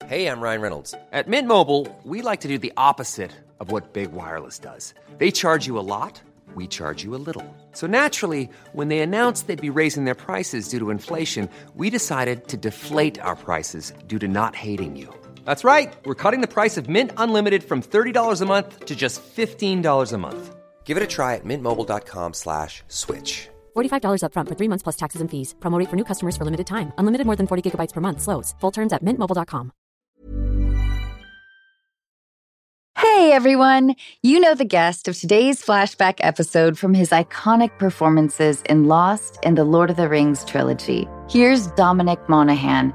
Hey, I'm Ryan Reynolds. At Mint Mobile, we like to do the opposite of what Big Wireless does. They charge you a lot, we charge you a little. So naturally, when they announced they'd be raising their prices due to inflation, we decided to deflate our prices due to not hating you. That's right. We're cutting the price of Mint Unlimited from $30 a month to just $15 a month. Give it a try at mintmobile.com/switch. $45 up front for 3 months plus taxes and fees. Promo rate for new customers for limited time. Unlimited more than 40 gigabytes per month. Slows full terms at mintmobile.com. Hey everyone! You know the guest of today's flashback episode from his iconic performances in Lost and the Lord of the Rings trilogy. Here's Dominic Monaghan.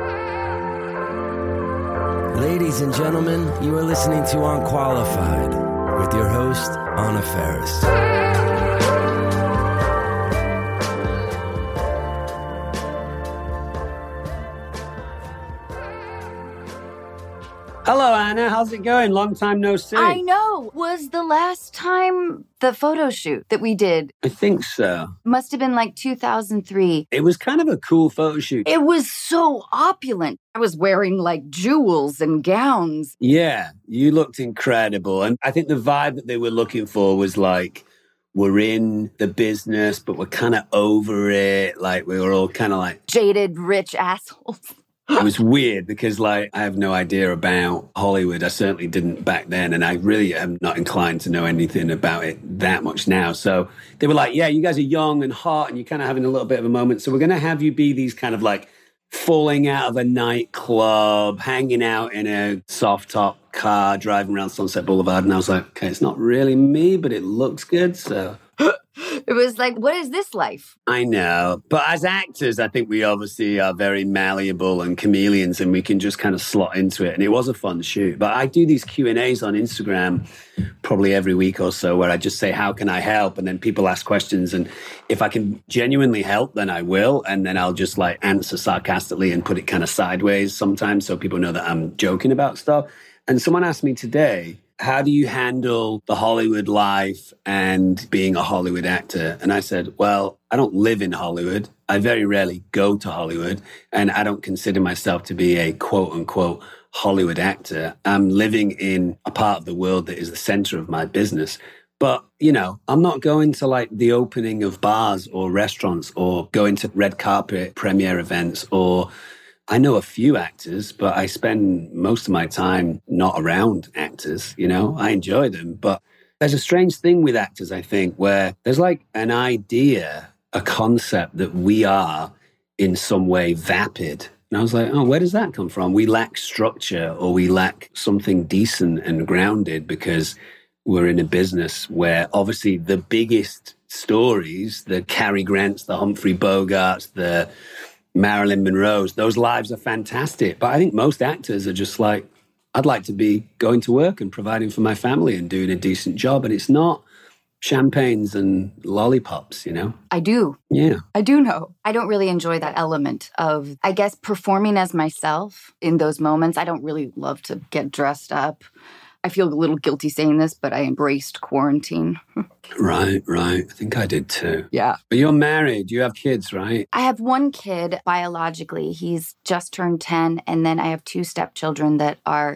Ladies and gentlemen, you are listening to Unqualified with your host, Anna Faris. Hello, Anna. How's it going? Long time no see. I know. Was the last time the photo shoot that we did? I think so. Must have been like 2003. It was kind of a cool photo shoot. It was so opulent. I was wearing like jewels and gowns. Yeah, you looked incredible. And I think the vibe that they were looking for was like, we're in the business, but we're kind of over it. Like we were all kind of like jaded, rich assholes. It was weird because, like, I have no idea about Hollywood. I certainly didn't back then, and I really am not inclined to know anything about it that much now. So they were like, yeah, you guys are young and hot, and you're kind of having a little bit of a moment. So we're going to have you be these kind of, like, falling out of a nightclub, hanging out in a soft-top car, driving around Sunset Boulevard. And I was like, okay, it's not really me, but it looks good, so... It was like, what is this life? I know. But as actors, I think we obviously are very malleable and chameleons and we can just kind of slot into it. And it was a fun shoot. But I do these Q&As on Instagram probably every week or so where I just say, how can I help? And then people ask questions. And if I can genuinely help, then I will. And then I'll just like answer sarcastically and put it kind of sideways sometimes so people know that I'm joking about stuff. And someone asked me today, how do you handle the Hollywood life and being a Hollywood actor? And I said, well, I don't live in Hollywood. I very rarely go to Hollywood. And I don't consider myself to be a quote unquote Hollywood actor. I'm living in a part of the world that is the center of my business. But, you know, I'm not going to like the opening of bars or restaurants or going to red carpet premiere events or... I know a few actors, but I spend most of my time not around actors, you know? I enjoy them, but there's a strange thing with actors, I think, where there's like an idea, a concept that we are in some way vapid. And I was like, oh, where does that come from? We lack structure or we lack something decent and grounded because we're in a business where obviously the biggest stories, the Cary Grants, the Humphrey Bogarts, the Marilyn Monroe's, those lives are fantastic. But I think most actors are just like, I'd like to be going to work and providing for my family and doing a decent job. And it's not champagnes and lollipops, you know? I do. Yeah. I do know. I don't really enjoy that element of, I guess, performing as myself in those moments. I don't really love to get dressed up. I feel a little guilty saying this, but I embraced quarantine. Right. I think I did too. Yeah. But you're married. You have kids, right? I have one kid biologically. He's just turned 10. And then I have two stepchildren that are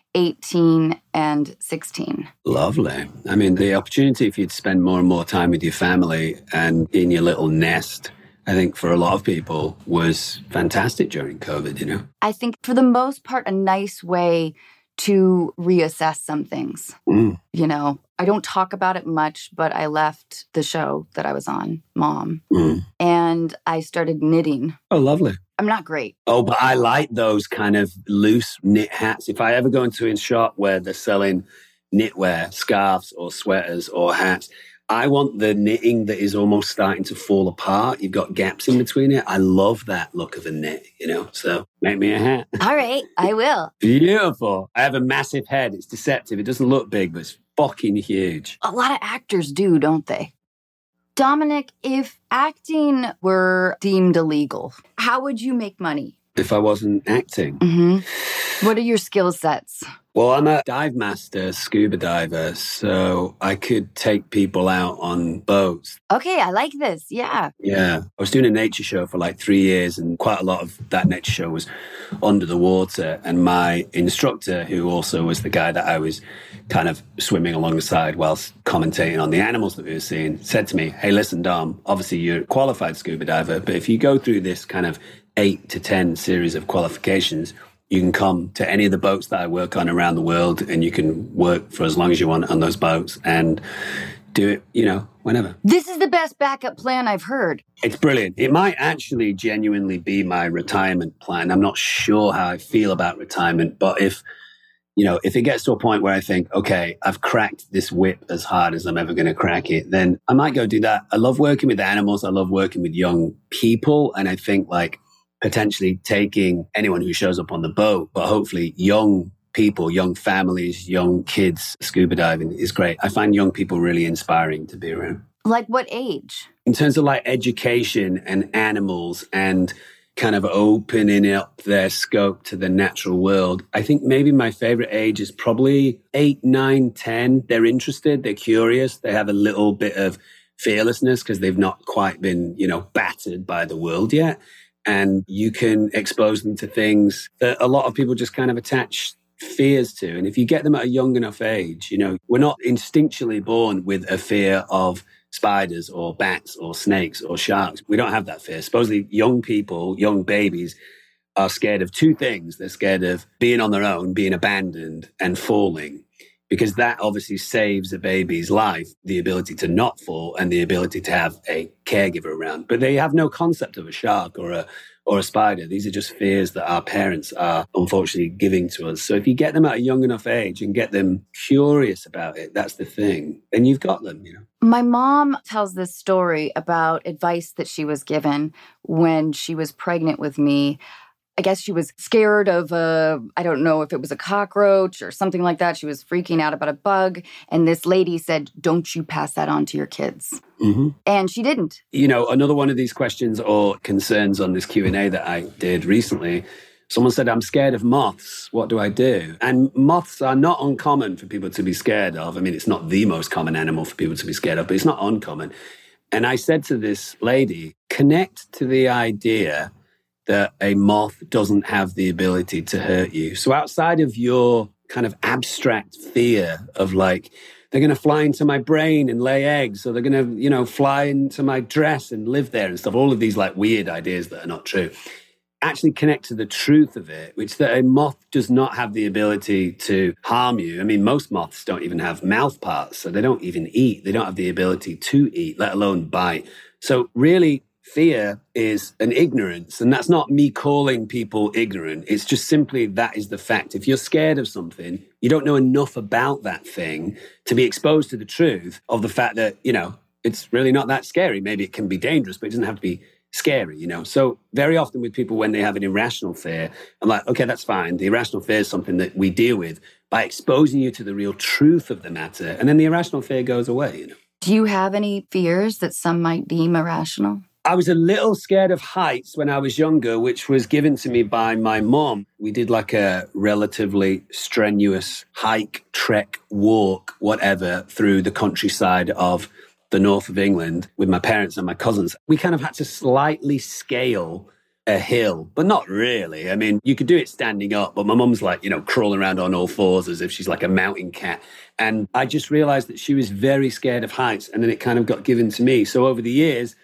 18 and 16. Lovely. I mean, the opportunity for you to spend more and more time with your family and in your little nest, I think for a lot of people was fantastic during COVID, you know? I think for the most part, a nice way to reassess some things. You know, I don't talk about it much, but I left the show that I was on, Mom, and I started knitting. Oh, lovely. I'm not great. Oh, but I like those kind of loose knit hats. If I ever go into a shop where they're selling knitwear, scarves or sweaters or hats, I want the knitting that is almost starting to fall apart. You've got gaps in between it. I love that look of a knit, you know, so make me a hat. All right, I will. Beautiful. I have a massive head. It's deceptive. It doesn't look big, but it's fucking huge. A lot of actors do, don't they? Dominic, if acting were deemed illegal, how would you make money? If I wasn't acting? What are your skill sets? Well, I'm a dive master, scuba diver, so I could take people out on boats. Okay, I like this. Yeah. Yeah. I was doing a nature show for like 3 years, and quite a lot of that nature show was under the water. And my instructor, who also was the guy that I was kind of swimming alongside whilst commentating on the animals that we were seeing, said to me, hey, listen, Dom, obviously you're a qualified scuba diver, but if you go through this kind of 8 to 10 series of qualifications, you can come to any of the boats that I work on around the world, and you can work for as long as you want on those boats and do it, whenever. This is the best backup plan I've heard. It's brilliant. It might actually genuinely be my retirement plan. I'm not sure how I feel about retirement, but if it gets to a point where I think, okay, I've cracked this whip as hard as I'm ever going to crack it, then I might go do that. I love working with animals. I love working with young people. And I think potentially taking anyone who shows up on the boat, but hopefully young people, young families, young kids, scuba diving is great. I find young people really inspiring to be around. Like what age? In terms of education and animals and kind of opening up their scope to the natural world, I think maybe my favorite age is probably 8, 9, 10. They're interested, they're curious, they have a little bit of fearlessness because they've not quite been, battered by the world yet. And you can expose them to things that a lot of people just kind of attach fears to. And if you get them at a young enough age, we're not instinctually born with a fear of spiders or bats or snakes or sharks. We don't have that fear. Supposedly young people, young babies are scared of 2 things. They're scared of being on their own, being abandoned, and falling. Because that obviously saves a baby's life, the ability to not fall and the ability to have a caregiver around. But they have no concept of a shark or a spider. These are just fears that our parents are unfortunately giving to us. So if you get them at a young enough age and get them curious about it, that's the thing. And you've got them, My mom tells this story about advice that she was given when she was pregnant with me. I guess she was scared of I don't know if it was a cockroach or something like that. She was freaking out about a bug. And this lady said, don't you pass that on to your kids. Mm-hmm. And she didn't. Another one of these questions or concerns on this Q&A that I did recently, someone said, I'm scared of moths. What do I do? And moths are not uncommon for people to be scared of. I mean, it's not the most common animal for people to be scared of, but it's not uncommon. And I said to this lady, connect to the idea that a moth doesn't have the ability to hurt you. So outside of your kind of abstract fear of they're going to fly into my brain and lay eggs, or they're going to, fly into my dress and live there and stuff, all of these weird ideas that are not true, actually connect to the truth of it, which that a moth does not have the ability to harm you. I mean, most moths don't even have mouth parts, so they don't even eat. They don't have the ability to eat, let alone bite. So really, fear is an ignorance, and that's not me calling people ignorant. It's just simply that is the fact. If you're scared of something, you don't know enough about that thing to be exposed to the truth of the fact that, it's really not that scary. Maybe it can be dangerous, but it doesn't have to be scary, So very often with people, when they have an irrational fear, I'm like, okay, that's fine. The irrational fear is something that we deal with by exposing you to the real truth of the matter. And then the irrational fear goes away, Do you have any fears that some might deem irrational? I was a little scared of heights when I was younger, which was given to me by my mom. We did a relatively strenuous hike, trek, walk, whatever, through the countryside of the north of England with my parents and my cousins. We kind of had to slightly scale a hill, but not really. I mean, you could do it standing up, but my mum's crawling around on all fours as if she's like a mountain cat. And I just realized that she was very scared of heights, and then it kind of got given to me. So over the years,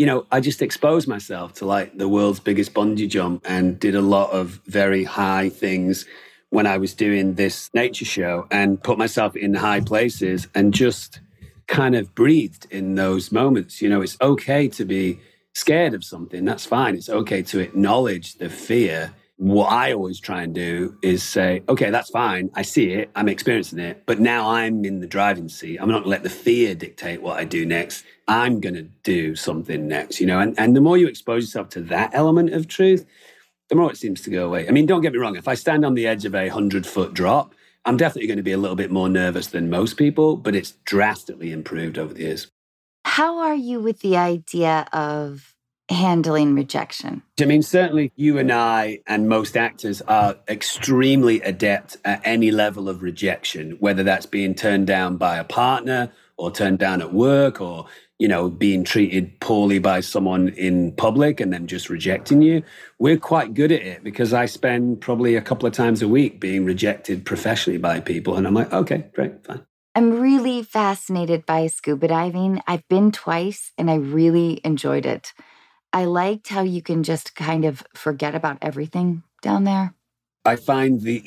I just exposed myself to the world's biggest bungee jump and did a lot of very high things when I was doing this nature show, and put myself in high places and just kind of breathed in those moments. It's okay to be scared of something. That's fine. It's okay to acknowledge the fear. What I always try and do is say, okay, that's fine. I see it. I'm experiencing it. But now I'm in the driving seat. I'm not going to let the fear dictate what I do next. I'm going to do something next, and the more you expose yourself to that element of truth, the more it seems to go away. I mean, don't get me wrong. If I stand on the edge of a 100-foot drop, I'm definitely going to be a little bit more nervous than most people, but it's drastically improved over the years. How are you with the idea of handling rejection? I mean, certainly you and I and most actors are extremely adept at any level of rejection, whether that's being turned down by a partner or turned down at work or, being treated poorly by someone in public and them just rejecting you. We're quite good at it because I spend probably a couple of times a week being rejected professionally by people. And I'm like, okay, great, fine. I'm really fascinated by scuba diving. I've been twice and I really enjoyed it. I liked how you can just kind of forget about everything down there. I find the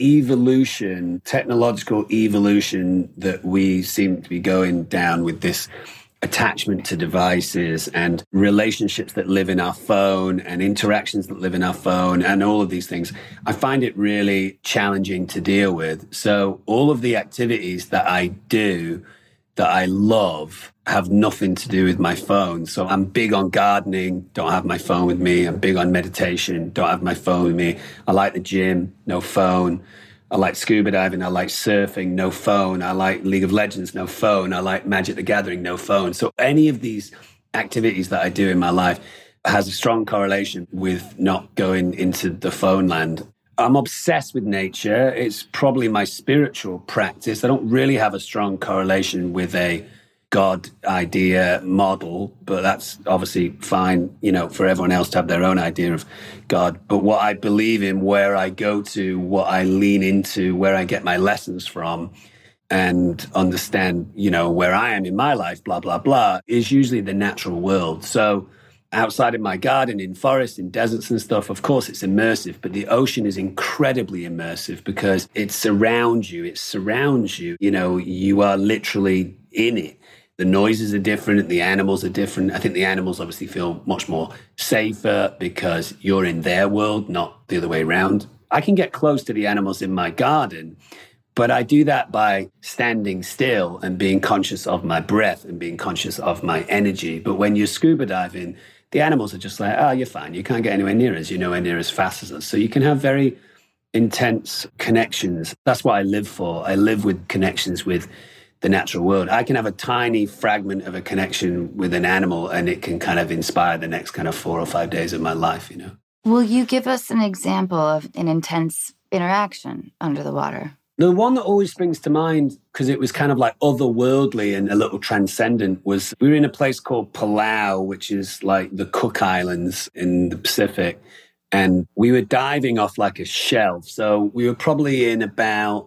technological evolution that we seem to be going down with this attachment to devices and relationships that live in our phone and interactions that live in our phone and all of these things, I find it really challenging to deal with. So all of the activities that I do that I love have nothing to do with my phone. So I'm big on gardening, don't have my phone with me. I'm big on meditation, don't have my phone with me. I like the gym, no phone. I like scuba diving, I like surfing, no phone. I like League of Legends, no phone. I like Magic the Gathering, no phone. So any of these activities that I do in my life has a strong correlation with not going into the phone land. I'm obsessed with nature. It's probably my spiritual practice. I don't really have a strong correlation with a God idea model, but that's obviously fine, for everyone else to have their own idea of God. But what I believe in, where I go to, what I lean into, where I get my lessons from and understand, where I am in my life, blah, blah, blah, is usually the natural world. So outside of my garden, in forests, in deserts and stuff, of course, it's immersive, but the ocean is incredibly immersive because it surrounds you. It surrounds you. You are literally in it. The noises are different. The animals are different. I think the animals obviously feel much more safer because you're in their world, not the other way around. I can get close to the animals in my garden, but I do that by standing still and being conscious of my breath and being conscious of my energy. But when you're scuba diving, the animals are just like, oh, you're fine. You can't get anywhere near us. You're nowhere near as fast as us. So you can have very intense connections. That's what I live for. I live with connections with the natural world. I can have a tiny fragment of a connection with an animal and it can kind of inspire the next kind of 4 or 5 days of my life, Will you give us an example of an intense interaction under the water? The one that always springs to mind, because it was kind of like otherworldly and a little transcendent, was we were in a place called Palau, which is like the Cook Islands in the Pacific. And we were diving off like a shelf. So we were probably in about,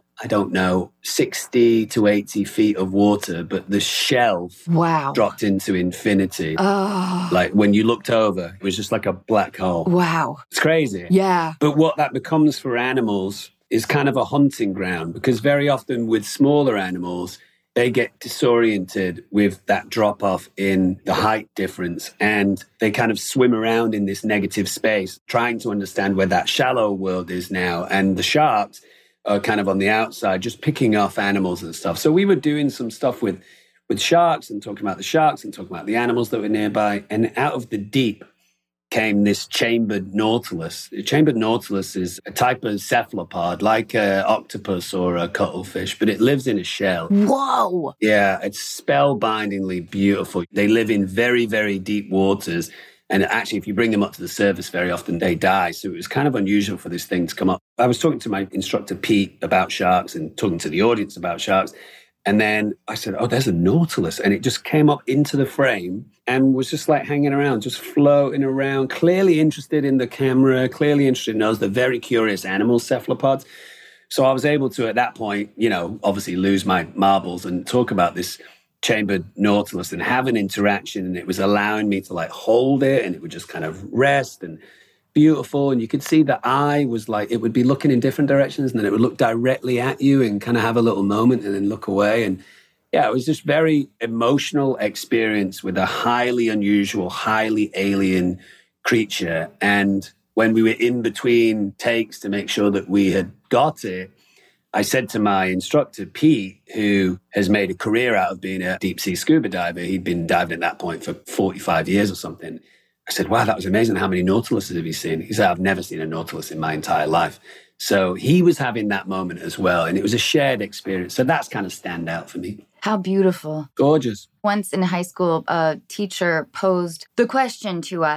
60 to 80 feet of water, but the shelf dropped into infinity. Oh. Like when you looked over, it was just like a black hole. Wow. It's crazy. Yeah. But what that becomes for animals is kind of a hunting ground, because very often with smaller animals, they get disoriented with that drop-off in the height difference, and they kind of swim around in this negative space, trying to understand where that shallow world is now. And the sharks are kind of on the outside, just picking off animals and stuff. So we were doing some stuff with sharks and talking about the sharks and talking about the animals that were nearby. And out of the deep came this chambered nautilus. A chambered nautilus is a type of cephalopod, like an octopus or a cuttlefish, but it lives in a shell. Whoa! Yeah, it's spellbindingly beautiful. They live in very, very deep waters. And actually, if you bring them up to the surface, very often they die. So it was kind of unusual for this thing to come up. I was talking to my instructor, Pete, about sharks and talking to the audience about sharks. And then I said, oh, there's a nautilus. And it just came up into the frame and was just like hanging around, just floating around, clearly interested in the camera, clearly interested in us. They're very curious animals, cephalopods. So I was able to, at that point, obviously lose my marbles and talk about this chambered nautilus and have an interaction. And it was allowing me to like hold it, and it would just kind of rest and beautiful. And you could see the eye was like, it would be looking in different directions, and then it would look directly at you and kind of have a little moment and then look away. And yeah, it was just very emotional experience with a highly unusual, highly alien creature. And when we were in between takes to make sure that we had got it, I said to my instructor, Pete, who has made a career out of being a deep sea scuba diver, he'd been diving at that point for 45 years or something. I said, wow, that was amazing. How many nautiluses have you seen? He said, I've never seen a nautilus in my entire life. So he was having that moment as well. And it was a shared experience. So that's kind of stand out for me. How beautiful. Gorgeous. Once in high school, a teacher posed the question to us,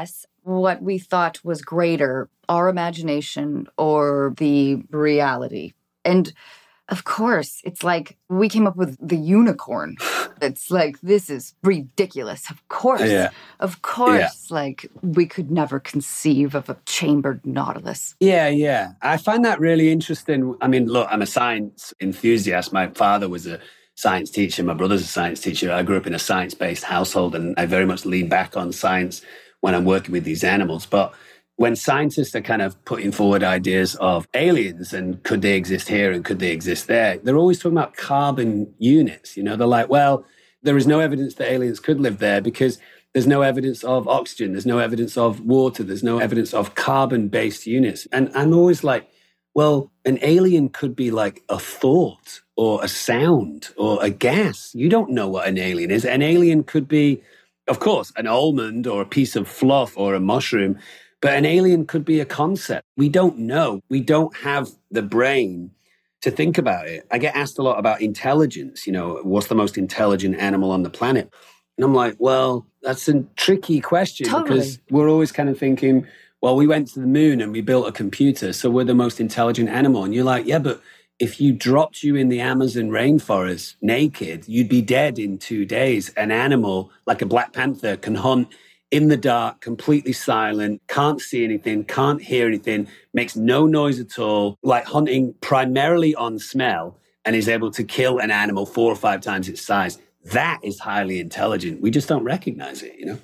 what we thought was greater, our imagination or the reality. And of course, it's like we came up with the unicorn. It's like, this is ridiculous. Of course. Yeah. Of course. Yeah. Like, we could never conceive of a chambered nautilus. Yeah. I find that really interesting. I mean, look, I'm a science enthusiast. My father was a science teacher. My brother's a science teacher. I grew up in a science-based household, and I very much lean back on science when I'm working with these animals. But when scientists are kind of putting forward ideas of aliens and could they exist here and could they exist there, they're always talking about carbon units. You know, they're like, well, there is no evidence that aliens could live there because there's no evidence of oxygen. There's no evidence of water. There's no evidence of carbon-based units. And I'm always like, well, an alien could be like a thought or a sound or a gas. You don't know what an alien is. An alien could be, of course, an almond or a piece of fluff or a mushroom. But an alien could be a concept. We don't know. We don't have the brain to think about it. I get asked a lot about intelligence. You know, what's the most intelligent animal on the planet? And I'm like, well, that's a tricky question. Totally. Because we're always kind of thinking, well, we went to the moon and we built a computer, so we're the most intelligent animal. And you're like, yeah, but if you dropped you in the Amazon rainforest naked, you'd be dead in 2 days. An animal like a black panther can hunt in the dark, completely silent, can't see anything, can't hear anything, makes no noise at all, like hunting primarily on smell, and is able to kill an animal 4 or 5 times its size. That is highly intelligent. We just don't recognize it, you know?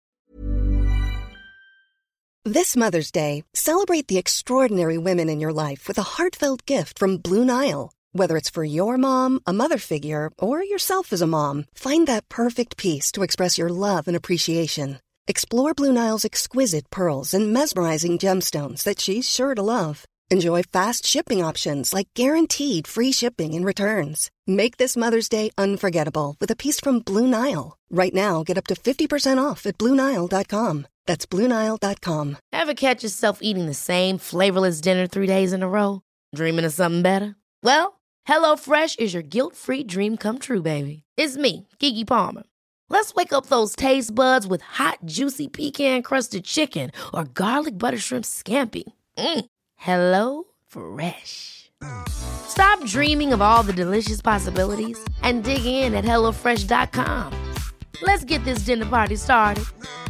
This Mother's Day, celebrate the extraordinary women in your life with a heartfelt gift from Blue Nile. Whether it's for your mom, a mother figure, or yourself as a mom, find that perfect piece to express your love and appreciation. Explore Blue Nile's exquisite pearls and mesmerizing gemstones that she's sure to love. Enjoy fast shipping options like guaranteed free shipping and returns. Make this Mother's Day unforgettable with a piece from Blue Nile. Right now, get up to 50% off at BlueNile.com. That's BlueNile.com. Ever catch yourself eating the same flavorless dinner 3 days in a row? Dreaming of something better? Well, HelloFresh is your guilt-free dream come true, baby. It's me, Keke Palmer. Let's wake up those taste buds with hot, juicy pecan-crusted chicken or garlic butter shrimp scampi. Hello Fresh. Stop dreaming of all the delicious possibilities and dig in at HelloFresh.com. Let's get this dinner party started.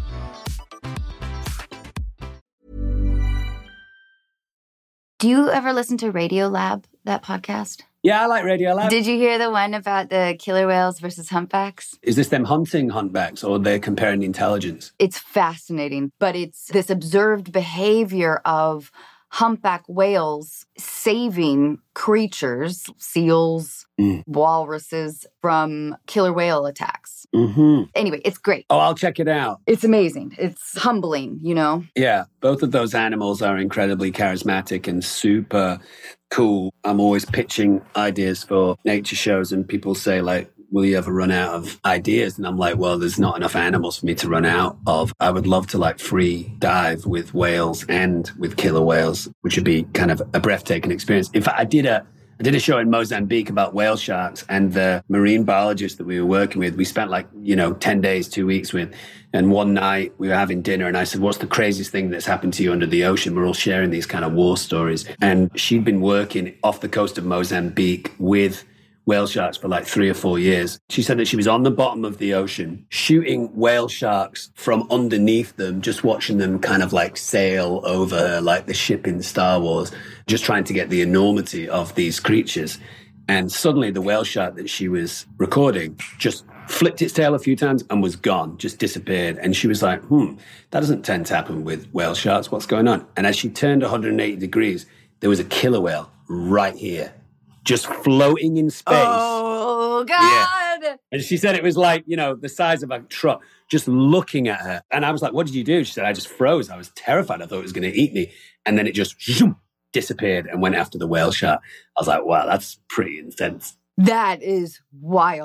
Do you ever listen to Radiolab, that podcast? Yeah, I like Radiolab. Did you hear the one about the killer whales versus humpbacks? Is this them hunting humpbacks or they're comparing intelligence? It's fascinating, but it's this observed behavior of humpback whales saving creatures, seals, walruses, from killer whale attacks. Mm-hmm. Anyway, it's great. Oh, I'll check it out. It's amazing. It's humbling, you know? Yeah, both of those animals are incredibly charismatic and super cool. I'm always pitching ideas for nature shows and people say like, will you ever run out of ideas? And I'm like, well, there's not enough animals for me to run out of. I would love to like free dive with whales and with killer whales, which would be kind of a breathtaking experience. In fact, I did a show in Mozambique about whale sharks, and the marine biologist that we were working with, we spent 10 days, 2 weeks with. And one night we were having dinner and I said, what's the craziest thing that's happened to you under the ocean? We're all sharing these kind of war stories. And she'd been working off the coast of Mozambique with whale sharks for 3 or 4 years. She said that she was on the bottom of the ocean shooting whale sharks from underneath them, just watching them kind of sail over her like the ship in Star Wars, just trying to get the enormity of these creatures. And suddenly the whale shark that she was recording just flipped its tail a few times and was gone, just disappeared. And she was like, that doesn't tend to happen with whale sharks. What's going on? And as she turned 180 degrees, there was a killer whale right here, just floating in space. Oh, God. Yeah. And she said it was the size of a truck, just looking at her. And I was like, what did you do? She said, I just froze. I was terrified. I thought it was going to eat me. And then it just disappeared and went after the whale shark. I was like, wow, that's pretty intense. That is wild.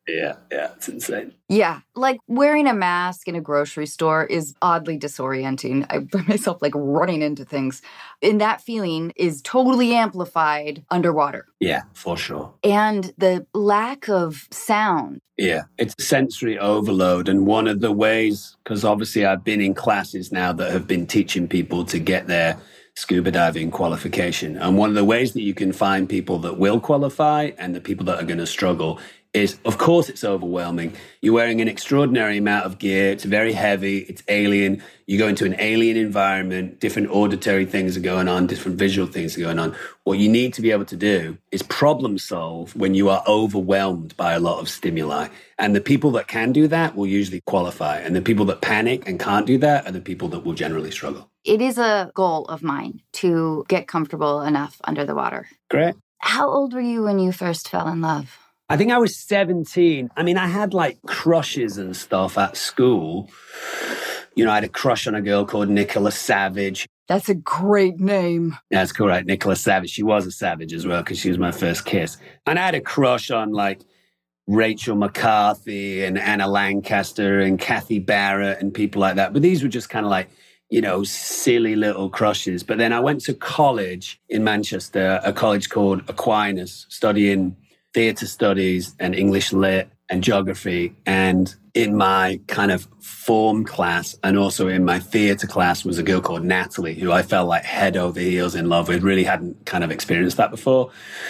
Yeah, it's insane. Yeah, like wearing a mask in a grocery store is oddly disorienting. I find myself like running into things. And that feeling is totally amplified underwater. Yeah, for sure. And the lack of sound. Yeah, it's sensory overload. And one of the ways, because obviously I've been in classes now that have been teaching people to get their scuba diving qualification. And one of the ways that you can find people that will qualify and the people that are going to struggle is, of course, it's overwhelming. You're wearing an extraordinary amount of gear. It's very heavy. It's alien. You go into an alien environment. Different auditory things are going on. Different visual things are going on. What you need to be able to do is problem solve when you are overwhelmed by a lot of stimuli. And the people that can do that will usually qualify. And the people that panic and can't do that are the people that will generally struggle. It is a goal of mine to get comfortable enough under the water. Great. How old were you when you first fell in love? I think I was 17. I mean, I had like crushes and stuff at school. You know, I had a crush on a girl called Nicola Savage. That's a great name. That's correct, Nicola Savage. She was a savage as well because she was my first kiss. And I had a crush on like Rachel McCarthy and Anna Lancaster and Kathy Barrett and people like that. But these were just kind of like, you know, silly little crushes. But then I went to college in Manchester, a college called Aquinas, studying theatre studies and English lit and geography. And in my kind of form class and also in my theatre class was a girl called Natalie, who I felt like head over heels in love with. Really hadn't kind of experienced that before.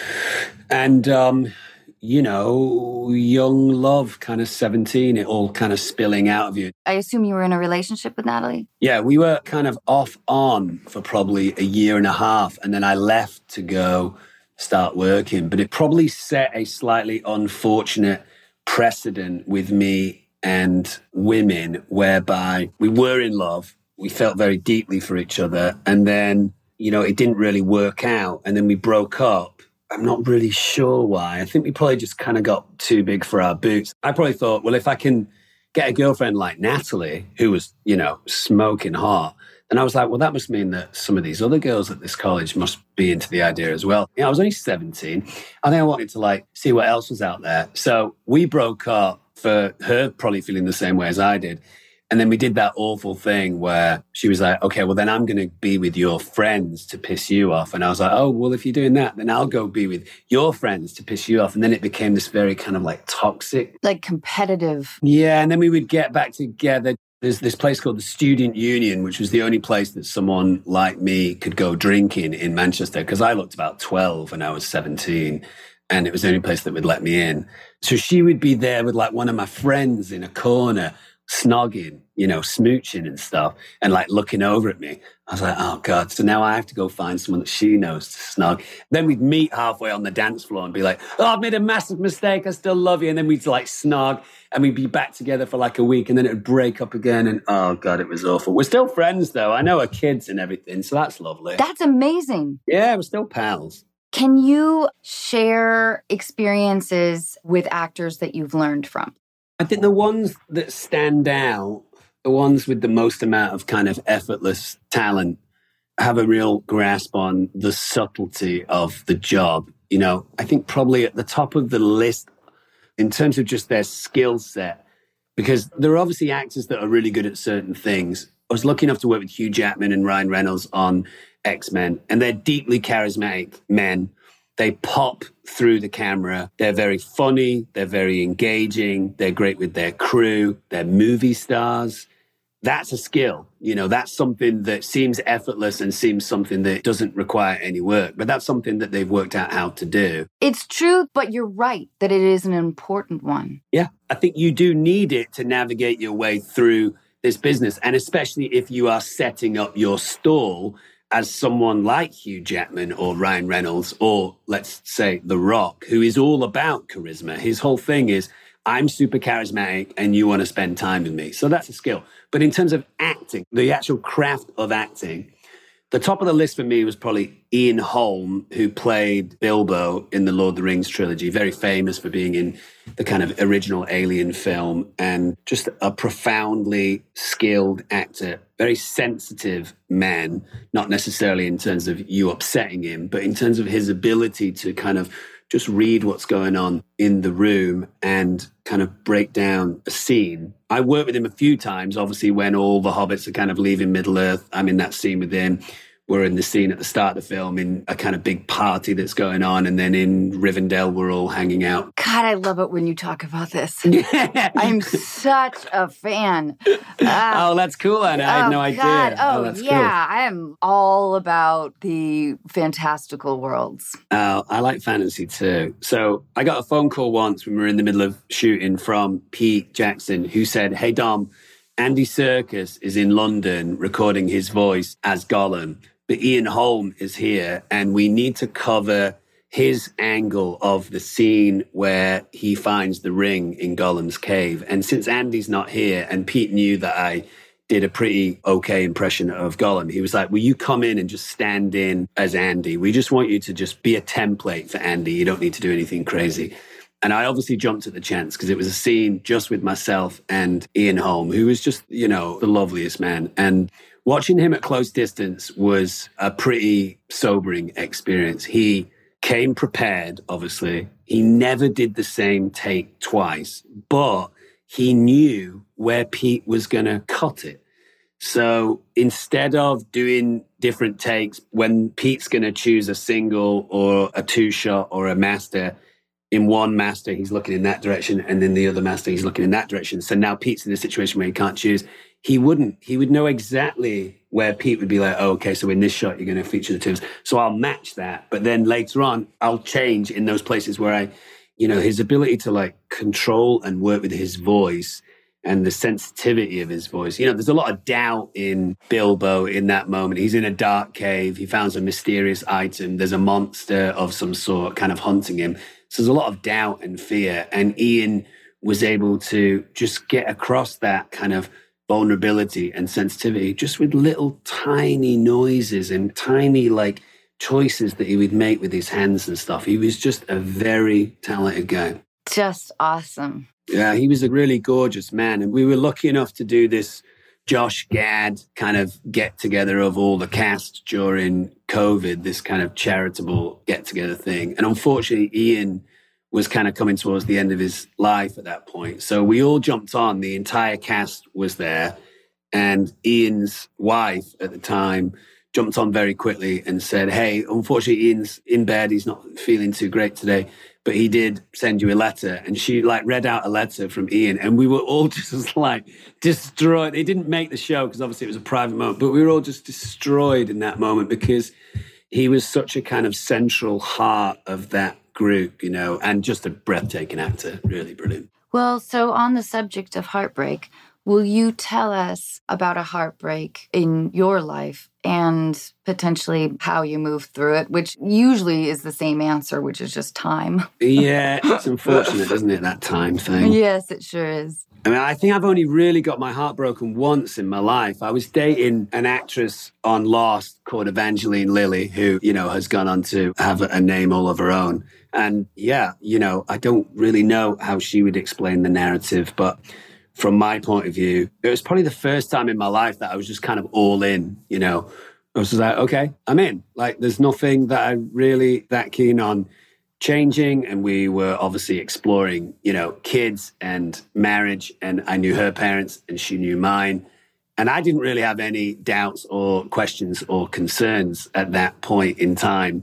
And, you know, young love, kind of 17, it all kind of spilling out of you. I assume you were in a relationship with Natalie? Yeah, we were kind of off on for probably a year and a half. And then I left to go start working. But it probably set a slightly unfortunate precedent with me and women whereby we were in love. We felt very deeply for each other. And then, you know, it didn't really work out. And then we broke up. I'm not really sure why. I think we probably just kind of got too big for our boots. I probably thought, well, if I can get a girlfriend like Natalie, who was, you know, smoking hot, and I was like, well, that must mean that some of these other girls at this college must be into the idea as well. You know, I was only 17. I think I wanted to like see what else was out there. So we broke up for her probably feeling the same way as I did. And then we did that awful thing where she was like, okay, well, then I'm going to be with your friends to piss you off. And I was like, oh, well, if you're doing that, then I'll go be with your friends to piss you off. And then it became this very kind of like toxic. Like competitive. Yeah. And then we would get back together. There's this place called the Student Union, which was the only place that someone like me could go drinking in Manchester, because I looked about 12 and I was 17, and it was the only place that would let me in. So she would be there with like one of my friends in a corner, snogging, you know, smooching and stuff, and like looking over at me. I was like, oh God. So now I have to go find someone that she knows to snog. Then we'd meet halfway on the dance floor and be like, oh, I've made a massive mistake. I still love you. And then we'd like snog and we'd be back together for like a week and then it would break up again. And oh God, it was awful. We're still friends though. I know her kids and everything. So that's lovely. That's amazing. Yeah, we're still pals. Can you share experiences with actors that you've learned from? I think the ones that stand out, the ones with the most amount of kind of effortless talent, have a real grasp on the subtlety of the job. You know, I think probably at the top of the list in terms of just their skill set, because there are obviously actors that are really good at certain things. I was lucky enough to work with Hugh Jackman and Ryan Reynolds on X-Men, and they're deeply charismatic men. They pop through the camera. They're very funny. They're very engaging. They're great with their crew. They're movie stars. That's a skill. You know, that's something that seems effortless and seems something that doesn't require any work. But that's something that they've worked out how to do. It's true, but you're right that it is an important one. Yeah, I think you do need it to navigate your way through this business. And especially if you are setting up your stall as someone like Hugh Jackman or Ryan Reynolds, or let's say The Rock, who is all about charisma. His whole thing is, I'm super charismatic and you want to spend time with me. So that's a skill. But in terms of acting, the actual craft of acting, the top of the list for me was probably Ian Holm, who played Bilbo in the Lord of the Rings trilogy, very famous for being in the kind of original Alien film, and just a profoundly skilled actor, very sensitive man, not necessarily in terms of you upsetting him, but in terms of his ability to kind of just read what's going on in the room and kind of break down a scene. I worked with him a few times, obviously, when all the hobbits are kind of leaving Middle-earth. I'm in that scene with him. We're in the scene at the start of the film in a kind of big party that's going on. And then in Rivendell, we're all hanging out. God, I love it when you talk about this. I'm such a fan. Oh, that's cool, Anna. I had no idea. God. That's yeah. cool. I am all about the fantastical worlds. I like fantasy too. So I got a phone call once when we were in the middle of shooting from Pete Jackson, who said, "Hey, Dom, Andy Serkis is in London recording his voice as Gollum. But Ian Holm is here, and we need to cover his angle of the scene where he finds the ring in Gollum's cave. And since Andy's not here, and Pete knew that I did a pretty okay impression of Gollum, he was like, will you come in and just stand in as Andy? We just want you to just be a template for Andy. You don't need to do anything crazy." And I obviously jumped at the chance because it was a scene just with myself and Ian Holm, who was just, the loveliest man. And watching him at close distance was a pretty sobering experience. He came prepared, obviously. He never did the same take twice, but he knew where Pete was going to cut it. So instead of doing different takes, when Pete's going to choose a single or a two-shot or a master, in one master, he's looking in that direction, and then the other master, he's looking in that direction. So now Pete's in a situation where he can't choose. He wouldn't. He would know exactly where Pete would be like, oh, okay, so in this shot, you're going to feature the tunes. So I'll match that. But then later on, I'll change in those places where his ability to control and work with his voice and the sensitivity of his voice. There's a lot of doubt in Bilbo in that moment. He's in a dark cave. He finds a mysterious item. There's a monster of some sort kind of hunting him. So there's a lot of doubt and fear. And Ian was able to just get across that kind of vulnerability and sensitivity just with little tiny noises and tiny choices that he would make with his hands and stuff. He was just a very talented guy. Just awesome. Yeah, he was a really gorgeous man. And we were lucky enough to do this Josh Gad kind of get together of all the cast during COVID, this kind of charitable get together thing. And unfortunately, Ian was kind of coming towards the end of his life at that point. So we all jumped on. The entire cast was there. And Ian's wife at the time jumped on very quickly and said, hey, unfortunately, Ian's in bed. He's not feeling too great today, but he did send you a letter. And she read out a letter from Ian, and we were all just destroyed. It didn't make the show because obviously it was a private moment, but we were all just destroyed in that moment because he was such a kind of central heart of that group, and just a breathtaking actor. Really brilliant. Well, so on the subject of heartbreak, will you tell us about a heartbreak in your life and potentially how you moved through it, which usually is the same answer, which is just time? Yeah, it's unfortunate, isn't it, that time thing? Yes, it sure is. I think I've only really got my heart broken once in my life. I was dating an actress on Lost called Evangeline Lilly, who, has gone on to have a name all of her own. And yeah, I don't really know how she would explain the narrative, but from my point of view, it was probably the first time in my life that I was just kind of all in, I was just like, okay, I'm in. There's nothing that I'm really that keen on changing. And we were obviously exploring, kids and marriage. And I knew her parents and she knew mine. And I didn't really have any doubts or questions or concerns at that point in time.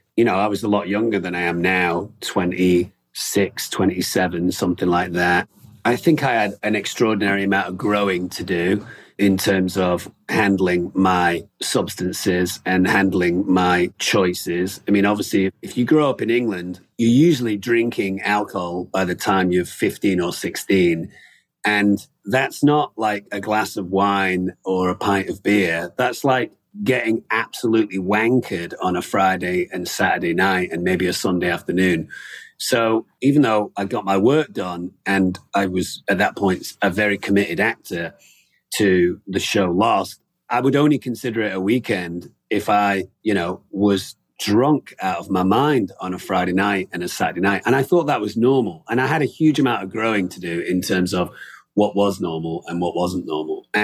I was a lot younger than I am now, 26, 27, something like that. I think I had an extraordinary amount of growing to do in terms of handling my substances and handling my choices. Obviously, if you grow up in England, you're usually drinking alcohol by the time you're 15 or 16. And that's not like a glass of wine or a pint of beer. That's like getting absolutely wankered on a Friday and Saturday night and maybe a Sunday afternoon. So even though I got my work done and I was at that point a very committed actor to the show Lost, I would only consider it a weekend if I, was drunk out of my mind on a Friday night and a Saturday night. And I thought that was normal. And I had a huge amount of growing to do in terms of what was normal and what wasn't normal. And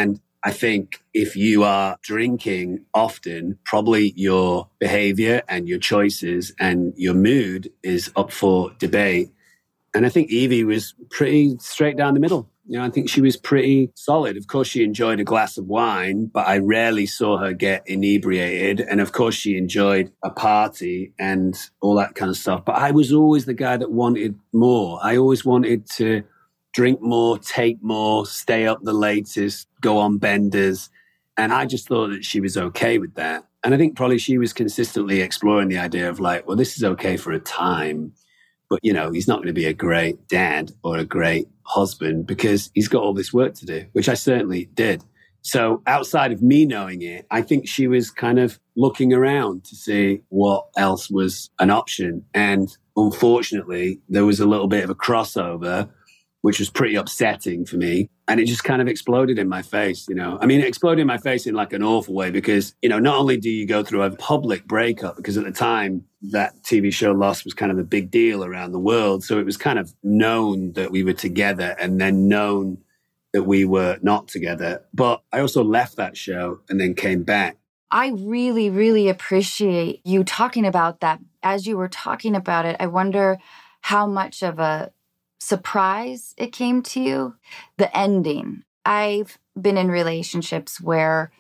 I think if you are drinking often, probably your behavior and your choices and your mood is up for debate. And I think Evie was pretty straight down the middle. You know, I think she was pretty solid. Of course, she enjoyed a glass of wine, but I rarely saw her get inebriated. And of course, she enjoyed a party and all that kind of stuff. But I was always the guy that wanted more. I always wanted to drink more, take more, stay up the latest, go on benders. And I just thought that she was okay with that. And I think probably she was consistently exploring the idea of like, well, this is okay for a time. But, you know, he's not going to be a great dad or a great husband because he's got all this work to do, which I certainly did. So outside of me knowing it, I think she was kind of looking around to see what else was an option. And unfortunately, there was a little bit of a crossover, which was pretty upsetting for me. And it just kind of exploded in my face, you know. I mean, it exploded in my face in like an awful way because, you know, not only do you go through a public breakup, because at the time that TV show Lost was kind of a big deal around the world. So it was kind of known that we were together and then known that we were not together. But I also left that show and then came back. I really, really appreciate you talking about that. As you were talking about it, I wonder how much of a surprise it came to you, the ending. I've been in relationships where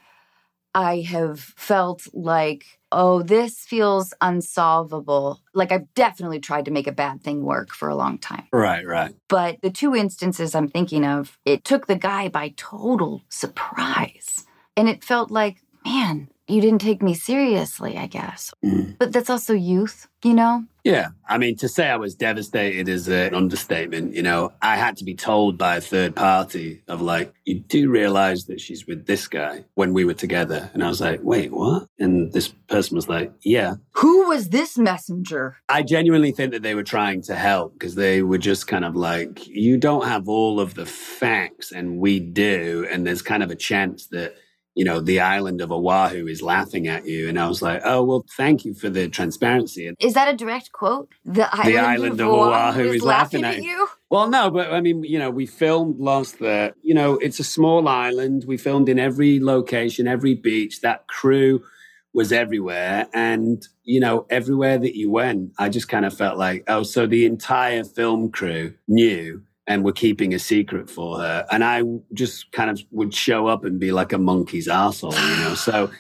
I have felt like, oh, this feels unsolvable. Like I've definitely tried to make a bad thing work for a long time. Right. But the two instances I'm thinking of, it took the guy by total surprise. And it felt like, man, you didn't take me seriously, I guess. But that's also youth, you know? Yeah. I mean, to say I was devastated is an understatement. You know, I had to be told by a third party of like, you do realize that she's with this guy when we were together. And I was like, wait, what? And this person was like, yeah. Who was this messenger? I genuinely think that they were trying to help because they were just kind of like, you don't have all of the facts and we do. And there's kind of a chance that, you know, the island of Oahu is laughing at you. And I was like, oh, well, thank you for the transparency. Is that a direct quote? The island of Oahu is laughing at you? Well, no, but I mean, you know, we filmed Lost there. You know, it's a small island. We filmed in every location, every beach. That crew was everywhere. And, you know, everywhere that you went, I just kind of felt like, oh, so the entire film crew knew and were keeping a secret for her. And I just kind of would show up and be like a monkey's arsehole, you know?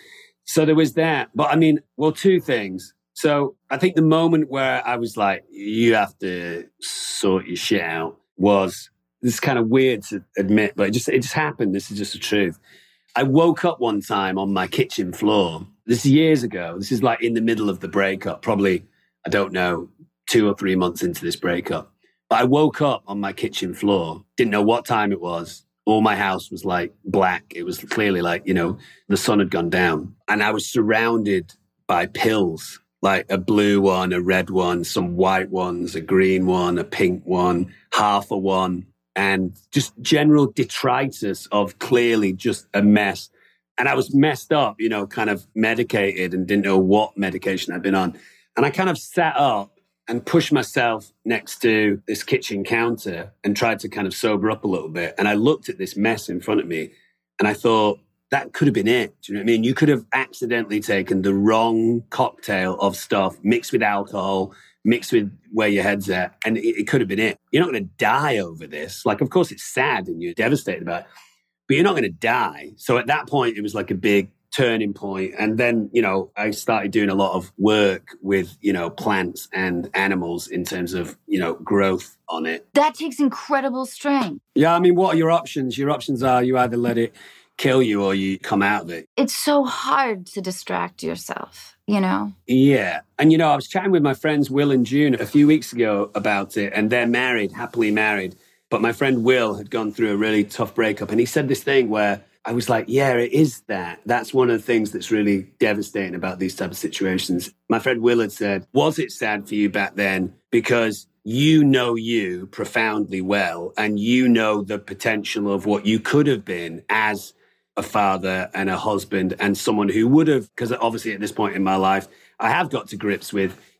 So there was that. But I mean, well, two things. So I think the moment where I was like, you have to sort your shit out was, this is kind of weird to admit, but it just happened. This is just the truth. I woke up one time on my kitchen floor. This is years ago. This is like in the middle of the breakup, probably, I don't know, 2 or 3 months into this breakup. But I woke up on my kitchen floor, didn't know what time it was. All my house was like black. It was clearly like, you know, the sun had gone down. And I was surrounded by pills, like a blue one, a red one, some white ones, a green one, a pink one, half a one, and just general detritus of clearly just a mess. And I was messed up, you know, kind of medicated and didn't know what medication I'd been on. And I kind of sat up and pushed myself next to this kitchen counter and tried to kind of sober up a little bit. And I looked at this mess in front of me and I thought, that could have been it. Do you know what I mean? You could have accidentally taken the wrong cocktail of stuff, mixed with alcohol, mixed with where your head's at, and it could have been it. You're not going to die over this. Like, of course, it's sad and you're devastated about it, but you're not going to die. So at that point, it was like a big turning point. And then, you know, I started doing a lot of work with, you know, plants and animals in terms of, you know, growth on it. That takes incredible strength. Yeah, I mean, what are your options? Your options are you either let it kill you or you come out of it. It's so hard to distract yourself, you know? Yeah. And, you know, I was chatting with my friends Will and June a few weeks ago about it, and they're married, happily married. But my friend Will had gone through a really tough breakup, and he said this thing where I was like, yeah, it is that. That's one of the things that's really devastating about these type of situations. My friend Will had said, was it sad for you back then? Because you know you profoundly well, and you know the potential of what you could have been as a father and a husband and someone who would have, because obviously at this point in my life, I have got to grips with,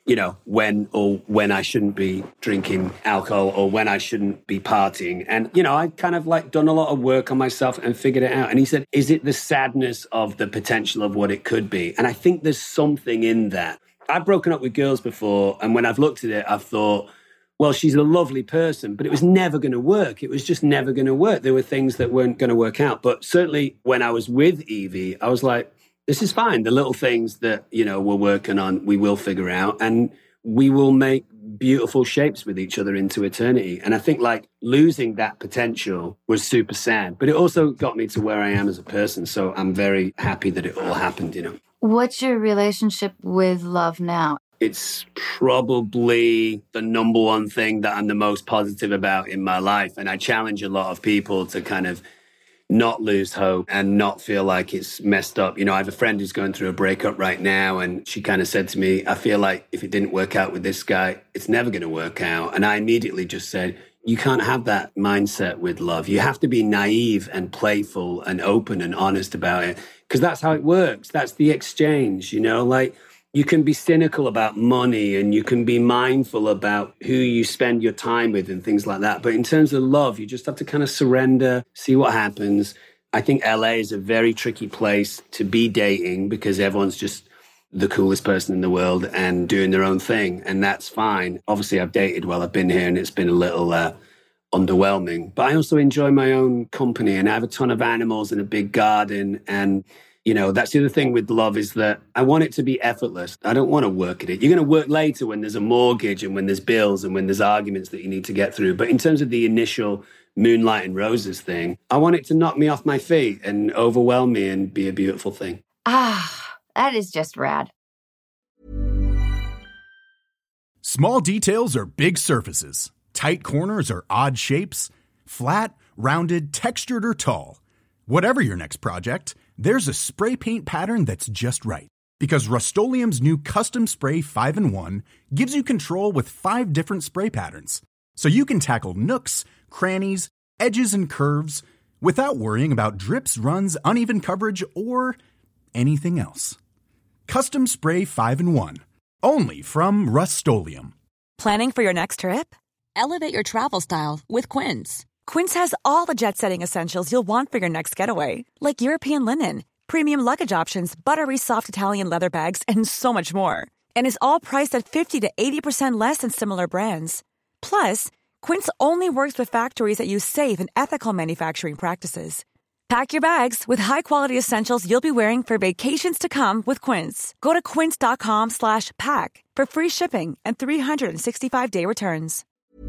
when I shouldn't be drinking alcohol or when I shouldn't be partying. And, I kind of like done a lot of work on myself and figured it out. And he said, is it the sadness of the potential of what it could be? And I think there's something in that. I've broken up with girls before, and when I've looked at it, I've thought, well, she's a lovely person, but it was never going to work. It was just never going to work. There were things that weren't going to work out. But certainly when I was with Evie, I was like, this is fine. The little things that, we're working on, we will figure out, and we will make beautiful shapes with each other into eternity. And I think like losing that potential was super sad, but it also got me to where I am as a person. So I'm very happy that it all happened, What's your relationship with love now? It's probably the number one thing that I'm the most positive about in my life. And I challenge a lot of people to kind of not lose hope and not feel like it's messed up. I have a friend who's going through a breakup right now, and she kind of said to me, I feel like if it didn't work out with this guy, it's never going to work out. And I immediately just said, you can't have that mindset with love. You have to be naive and playful and open and honest about it, because that's how it works. That's the exchange, like you can be cynical about money and you can be mindful about who you spend your time with and things like that. But in terms of love, you just have to kind of surrender, see what happens. I think LA is a very tricky place to be dating because everyone's just the coolest person in the world and doing their own thing. And that's fine. Obviously, I've dated while I've been here and it's been a little underwhelming. But I also enjoy my own company and I have a ton of animals and a big garden. And that's the other thing with love is that I want it to be effortless. I don't want to work at it. You're going to work later when there's a mortgage and when there's bills and when there's arguments that you need to get through. But in terms of the initial moonlight and roses thing, I want it to knock me off my feet and overwhelm me and be a beautiful thing. That is just rad. Small details are big surfaces. Tight corners are odd shapes. Flat, rounded, textured, or tall. Whatever your next project, there's a spray paint pattern that's just right. Because Rust-Oleum's new Custom Spray 5-in-1 gives you control with 5 different spray patterns. So you can tackle nooks, crannies, edges, and curves without worrying about drips, runs, uneven coverage, or anything else. Custom Spray 5-in-1. Only from Rust-Oleum. Planning for your next trip? Elevate your travel style with Quince. Quince has all the jet-setting essentials you'll want for your next getaway, like European linen, premium luggage options, buttery soft Italian leather bags, and so much more. And is all priced at 50 to 80% less than similar brands. Plus, Quince only works with factories that use safe and ethical manufacturing practices. Pack your bags with high-quality essentials you'll be wearing for vacations to come with Quince. Go to quince.com/pack for free shipping and 365-day returns.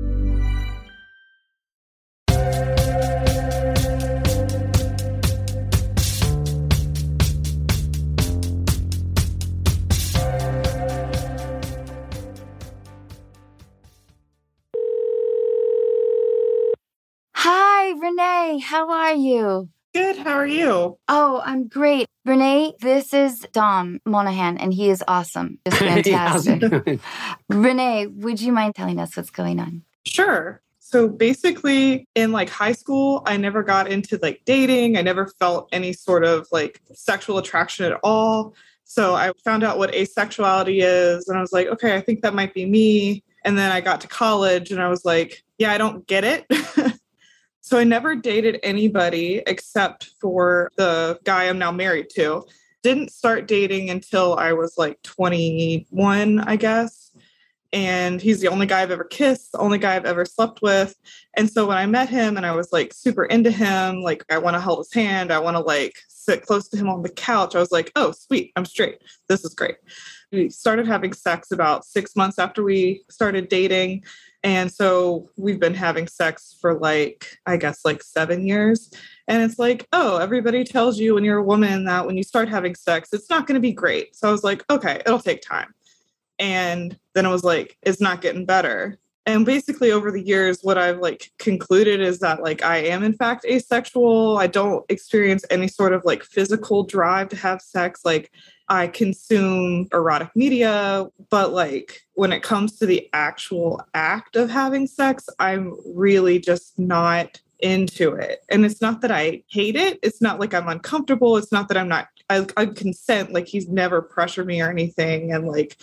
Hi, Renee. How are you? Good. How are you? Oh, I'm great. Renee, this is Dom Monahan, and he is awesome. Just fantastic. Renee, would you mind telling us what's going on? Sure. So basically in like high school, I never got into like dating. I never felt any sort of like sexual attraction at all. So I found out what asexuality is and I was like, okay, I think that might be me. And then I got to college and I was like, yeah, I don't get it. So I never dated anybody except for the guy I'm now married to. Didn't start dating until I was like 21, I guess. And he's the only guy I've ever kissed, the only guy I've ever slept with. And so when I met him and I was like super into him, like I want to hold his hand, I want to like sit close to him on the couch. I was like, oh, sweet, I'm straight. This is great. We started having sex about 6 months after we started dating. And so we've been having sex for like, I guess like 7 years. And it's like, oh, everybody tells you when you're a woman that when you start having sex, it's not going to be great. So I was like, okay, it'll take time. And then it was like, it's not getting better. And basically over the years, what I've like concluded is that like, I am in fact asexual. I don't experience any sort of like physical drive to have sex. Like I consume erotic media, but like when it comes to the actual act of having sex, I'm really just not into it. And it's not that I hate it. It's not like I'm uncomfortable. It's not that I consent. Like he's never pressured me or anything. And like,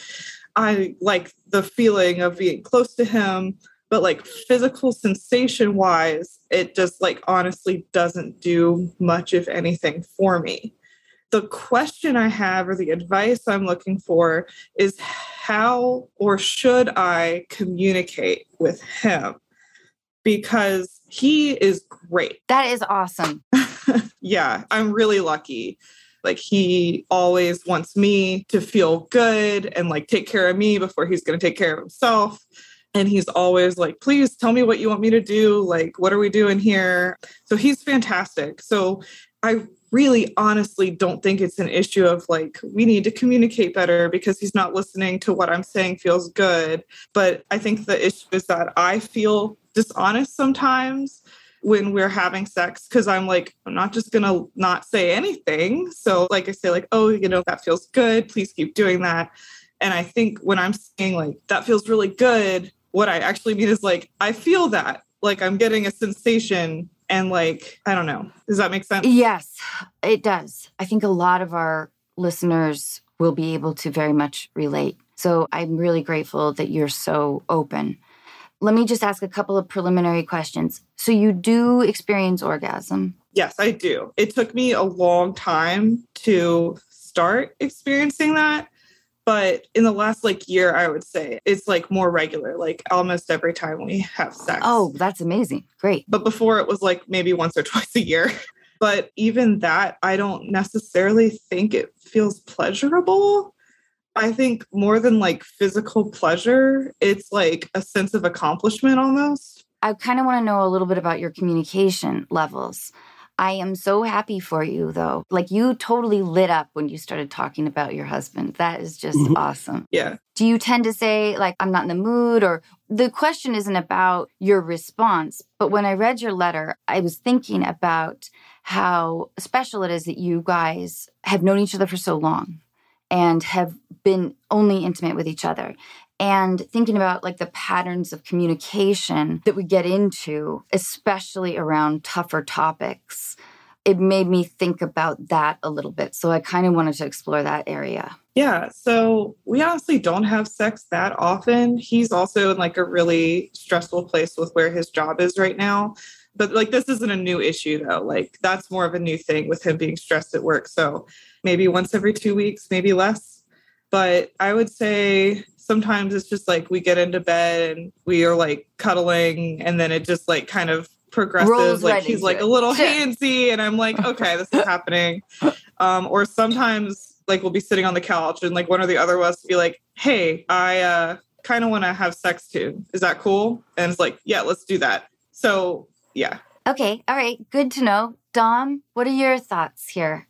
I like the feeling of being close to him, but like physical sensation wise, it just like honestly doesn't do much, if anything, for me. The question I have, or the advice I'm looking for, is how or should I communicate with him? Because he is great. That is awesome. Yeah, I'm really lucky. Like, he always wants me to feel good and like take care of me before he's going to take care of himself. And he's always like, please tell me what you want me to do. Like, what are we doing here? So he's fantastic. So I really honestly don't think it's an issue of like, we need to communicate better because he's not listening to what I'm saying feels good. But I think the issue is that I feel dishonest sometimes when we're having sex, because I'm like, I'm not just going to not say anything. So like I say like, oh, you know, that feels good. Please keep doing that. And I think when I'm saying like, that feels really good, what I actually mean is like, I feel that, like I'm getting a sensation. And like, I don't know. Does that make sense? Yes, it does. I think a lot of our listeners will be able to very much relate. So I'm really grateful that you're so open. Let me just ask a couple of preliminary questions. So you do experience orgasm? Yes, I do. It took me a long time to start experiencing that. But in the last like year, I would say it's like more regular, like almost every time we have sex. Oh, that's amazing. Great. But before it was like maybe once or twice a year. But even that, I don't necessarily think it feels pleasurable. I think more than like physical pleasure, it's like a sense of accomplishment almost. I kind of want to know a little bit about your communication levels. I am so happy for you, though. Like, you totally lit up when you started talking about your husband. That is just awesome. Yeah. Do you tend to say, like, I'm not in the mood? Or the question isn't about your response. But when I read your letter, I was thinking about how special it is that you guys have known each other for so long and have been only intimate with each other. And thinking about like the patterns of communication that we get into, especially around tougher topics, it made me think about that a little bit. So I kind of wanted to explore that area. Yeah. So we honestly don't have sex that often. He's also in like a really stressful place with where his job is right now. But like, this isn't a new issue though. Like, that's more of a new thing with him being stressed at work. So maybe once every 2 weeks, maybe less. But I would say sometimes it's just like we get into bed and we are like cuddling and then it just like kind of progresses. Rolls like right he's like it. a little handsy and I'm like, okay, this is happening. Or sometimes like we'll be sitting on the couch and like one or the other of us be like, hey, I kind of want to have sex too. Is that cool? And it's like, yeah, let's do that. So yeah. Okay. All right. Good to know. Dom, what are your thoughts here?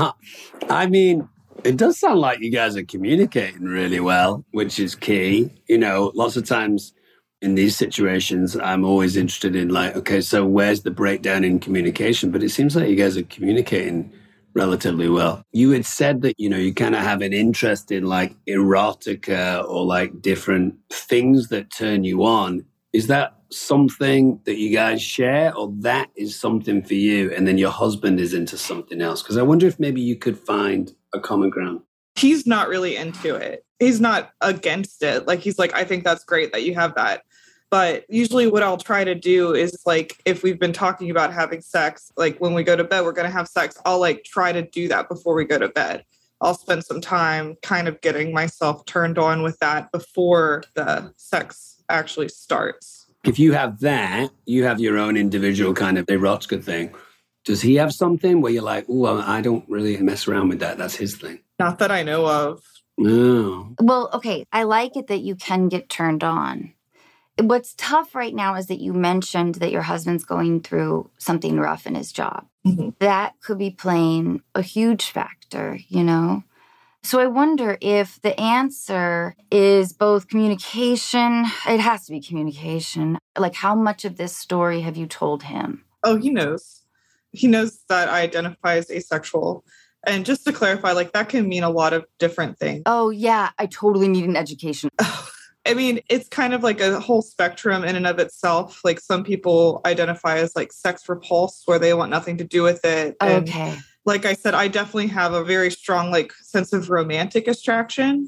I mean, it does sound like you guys are communicating really well, which is key. You know, lots of times in these situations, I'm always interested in like, okay, so where's the breakdown in communication? But it seems like you guys are communicating relatively well. You had said that, you know, you kind of have an interest in like erotica or like different things that turn you on. Is that something that you guys share, or that is something for you and then your husband is into something else? Because I wonder if maybe you could find a common ground. He's not really into it. He's not against it. Like, he's like, I think that's great that you have that. But usually what I'll try to do is like, if we've been talking about having sex, like when we go to bed, we're going to have sex. I'll like try to do that before we go to bed. I'll spend some time kind of getting myself turned on with that before the sex actually starts. If you have that, you have your own individual kind of erotica thing. Does he have something where you're like, oh, I don't really mess around with that? That's his thing. Not that I know of. No. Well, okay. I like it that you can get turned on. What's tough right now is that you mentioned that your husband's going through something rough in his job. Mm-hmm. That could be playing a huge factor, you know? So I wonder if the answer is both communication. It has to be communication. Like, how much of this story have you told him? Oh, he knows. He knows that I identify as asexual. And just to clarify, like, that can mean a lot of different things. Oh, yeah. I totally need an education. I mean, it's kind of like a whole spectrum in and of itself. Like, some people identify as like sex repulsed, where they want nothing to do with it. And okay. like I said, I definitely have a very strong like sense of romantic attraction.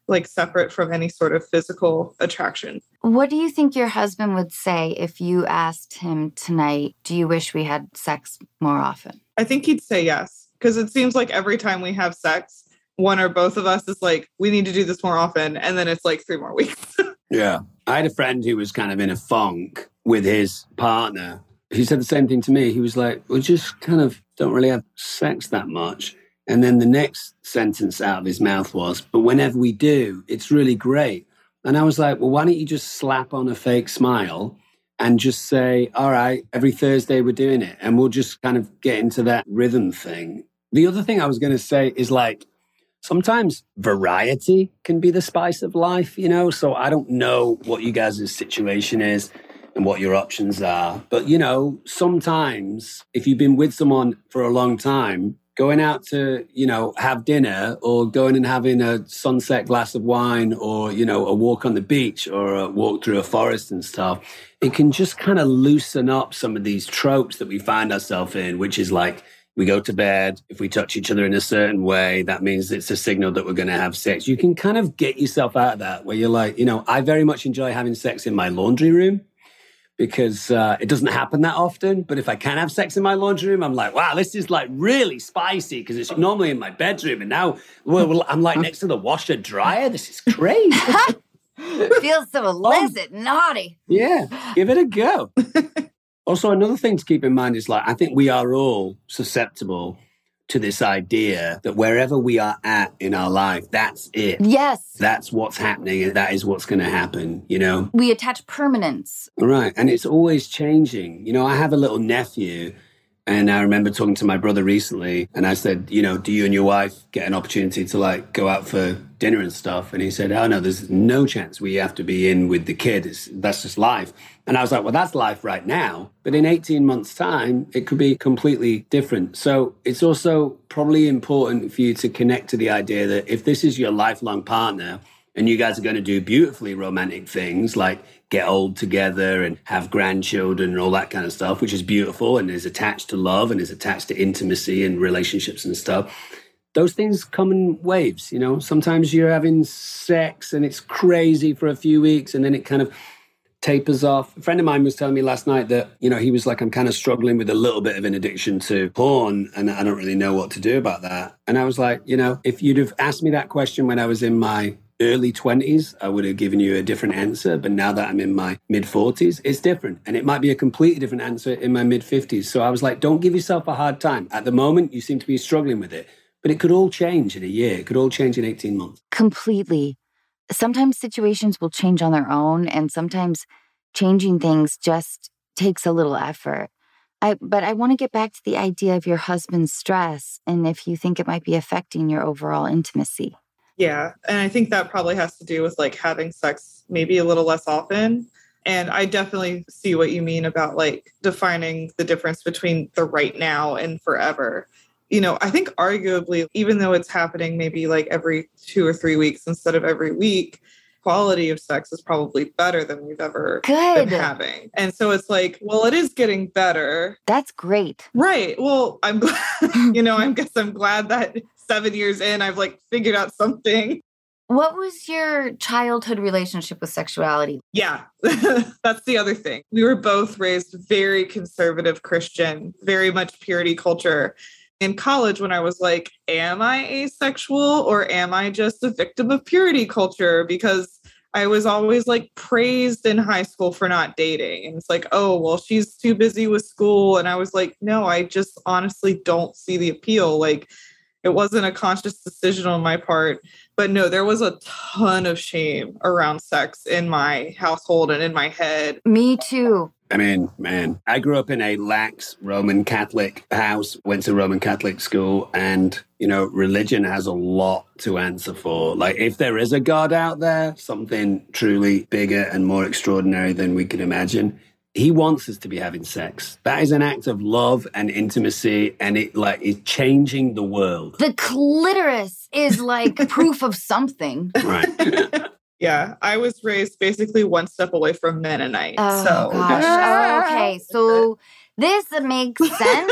like separate from any sort of physical attraction. What do you think your husband would say if you asked him tonight, do you wish we had sex more often? I think he'd say yes, because it seems like every time we have sex, one or both of us is like, we need to do this more often. And then it's like 3 more weeks. Yeah. I had a friend who was kind of in a funk with his partner. He said the same thing to me. He was like, we just kind of don't really have sex that much. And then the next sentence out of his mouth was, but whenever we do, it's really great. And I was like, well, why don't you just slap on a fake smile and just say, all right, every Thursday we're doing it. And we'll just kind of get into that rhythm thing. The other thing I was going to say is like, sometimes variety can be the spice of life, you know? So I don't know what you guys' situation is and what your options are. But, you know, sometimes if you've been with someone for a long time, going out to, you know, have dinner or going and having a sunset glass of wine or, you know, a walk on the beach or a walk through a forest and stuff, it can just kind of loosen up some of these tropes that we find ourselves in, which is like, we go to bed, if we touch each other in a certain way, that means it's a signal that we're going to have sex. You can kind of get yourself out of that where you're like, you know, I very much enjoy having sex in my laundry room because it doesn't happen that often. But if I can have sex in my laundry room, I'm like, wow, this is like really spicy because it's normally in my bedroom. And now I'm like next to the washer dryer. This is crazy. Feels so illicit, naughty. Yeah, give it a go. Also, another thing to keep in mind is like, I think we are all susceptible to this idea that wherever we are at in our life, that's it. Yes. That's what's happening and that is what's going to happen, you know? We attach permanence. Right. And it's always changing. You know, I have a little nephew and I remember talking to my brother recently and I said, you know, do you and your wife get an opportunity to like go out for dinner and stuff? And he said, oh no, there's no chance. We have to be in with the kid. That's just life. And I was like, well, that's life right now. But in 18 months' time, it could be completely different. So it's also probably important for you to connect to the idea that if this is your lifelong partner and you guys are going to do beautifully romantic things like get old together and have grandchildren and all that kind of stuff, which is beautiful and is attached to love and is attached to intimacy and relationships and stuff, those things come in waves, you know? Sometimes you're having sex and it's crazy for a few weeks and then it kind of tapers off. A friend of mine was telling me last night that, you know, he was like, I'm kind of struggling with a little bit of an addiction to porn and I don't really know what to do about that. And I was like, you know, if you'd have asked me that question when I was in my early 20s, I would have given you a different answer. But now that I'm in my mid 40s, it's different. And it might be a completely different answer in my mid 50s. So I was like, don't give yourself a hard time. At the moment, you seem to be struggling with it. But it could all change in a year. It could all change in 18 months. Completely. Sometimes situations will change on their own, and sometimes changing things just takes a little effort. But I want to get back to the idea of your husband's stress and if you think it might be affecting your overall intimacy. Yeah. And I think that probably has to do with like having sex maybe a little less often. And I definitely see what you mean about like defining the difference between the right now and forever. You know, I think arguably, even though it's happening maybe like every 2 or 3 weeks instead of every week, quality of sex is probably better than we've ever been having. And so it's like, well, it is getting better. That's great. Right. Well, I'm glad, you know, I guess I'm glad that 7 years in, I've like figured out something. What was your childhood relationship with sexuality? Yeah, that's the other thing. We were both raised very conservative Christian, very much purity culture. In college, when I was like, am I asexual or am I just a victim of purity culture? Because I was always like praised in high school for not dating. And it's like, oh, well, she's too busy with school. And I was like, no, I just honestly don't see the appeal. Like, it wasn't a conscious decision on my part. But no, there was a ton of shame around sex in my household and in my head. Me too. I mean, man, I grew up in a lax Roman Catholic house, went to Roman Catholic school, and, you know, religion has a lot to answer for. Like, if there is a God out there, something truly bigger and more extraordinary than we can imagine, he wants us to be having sex. That is an act of love and intimacy, and it like is changing the world. The clitoris is like proof of something. Right. Yeah, I was raised basically one step away from Mennonite. Oh, so gosh. Oh, okay. So this makes sense.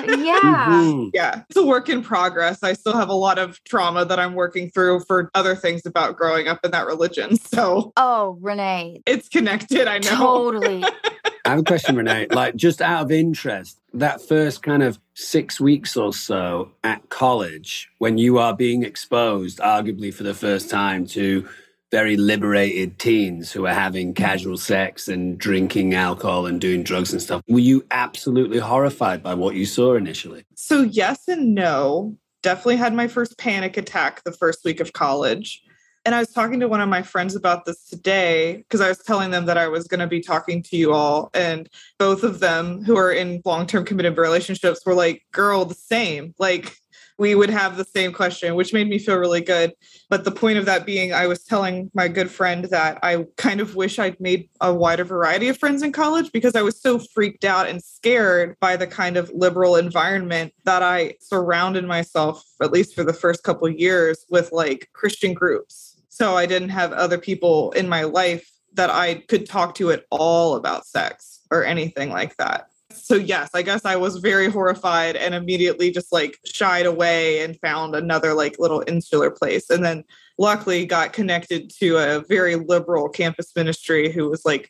Yeah. Yeah. It's a work in progress. I still have a lot of trauma that I'm working through for other things about growing up in that religion. So. Oh, Renee. It's connected, I know. Totally. I have a question, Renee. Like, just out of interest, that first kind of 6 weeks or so at college, when you are being exposed, arguably for the first time, to very liberated teens who are having casual sex and drinking alcohol and doing drugs and stuff, were you absolutely horrified by what you saw initially? So yes and no. Definitely had my first panic attack the first week of college. And I was talking to one of my friends about this today because I was telling them that I was going to be talking to you all. And both of them who are in long-term committed relationships were like, girl, the same. Like we would have the same question, which made me feel really good. But the point of that being, I was telling my good friend that I kind of wish I'd made a wider variety of friends in college because I was so freaked out and scared by the kind of liberal environment that I surrounded myself, at least for the first couple of years, with like Christian groups. So I didn't have other people in my life that I could talk to at all about sex or anything like that. So yes, I guess I was very horrified and immediately just like shied away and found another like little insular place. And then luckily got connected to a very liberal campus ministry who was like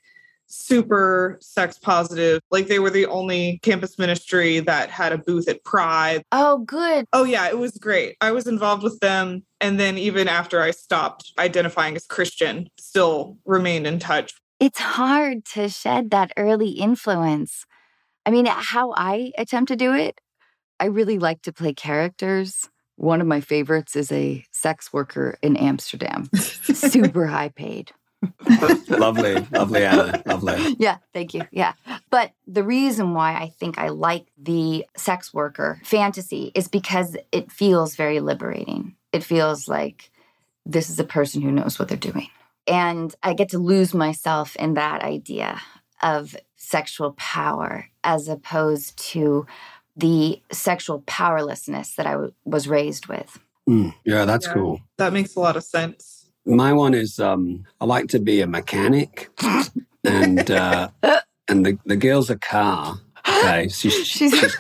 super sex positive. Like they were the only campus ministry that had a booth at Pride. Oh, good. Oh yeah, it was great. I was involved with them. And then even after I stopped identifying as Christian, still remained in touch. It's hard to shed that early influence. I mean, how I attempt to do it, I really like to play characters. One of my favorites is a sex worker in Amsterdam, super high paid. Lovely, Anna, lovely. Yeah, thank you. Yeah. But the reason why I think I like the sex worker fantasy is because it feels very liberating. It feels like this is a person who knows what they're doing. And I get to lose myself in that idea of sexual power as opposed to the sexual powerlessness that I was raised with. Yeah, that's cool. That makes a lot of sense. My one is I like to be a mechanic, and the girl's a car. Okay, she's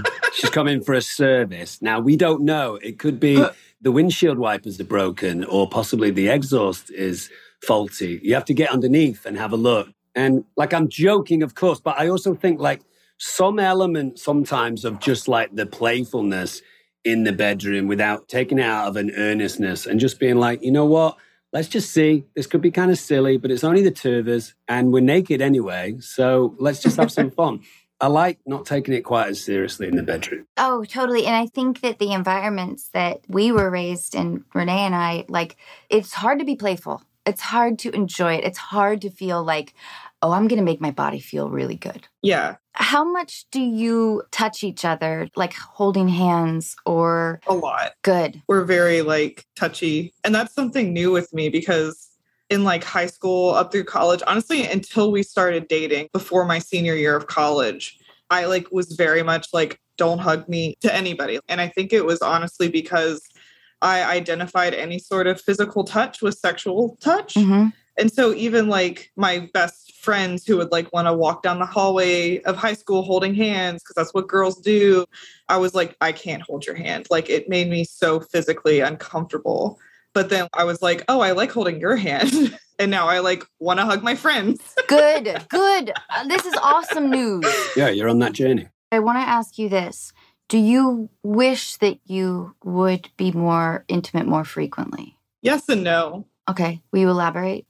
coming for a service. Now we don't know. It could be the windshield wipers are broken, or possibly the exhaust is faulty. You have to get underneath and have a look. And like I'm joking, of course, but I also think like some element sometimes of just like the playfulness in the bedroom without taking it out of an earnestness and just being like, you know what? Let's just see. This could be kind of silly, but it's only the two of us and we're naked anyway. So let's just have some fun. I like not taking it quite as seriously in the bedroom. Oh, totally. And I think that the environments that we were raised in, Renee and I, like, it's hard to be playful. It's hard to enjoy it. It's hard to feel like, oh, I'm going to make my body feel really good. Yeah. How much do you touch each other, like holding hands or? A lot. Good. We're very like touchy. And that's something new with me because in like high school up through college, honestly, until we started dating before my senior year of college, I like was very much like, don't hug me to anybody. And I think it was honestly because I identified any sort of physical touch with sexual touch. Mm-hmm. And so even like my best friends who would like want to walk down the hallway of high school holding hands, because that's what girls do, I was like, I can't hold your hand. Like it made me so physically uncomfortable. But then I was like, oh, I like holding your hand. And now I like want to hug my friends. Good. This is awesome news. Yeah, you're on that journey. I want to ask you this. Do you wish that you would be more intimate more frequently? Yes and no. Okay. Will you elaborate?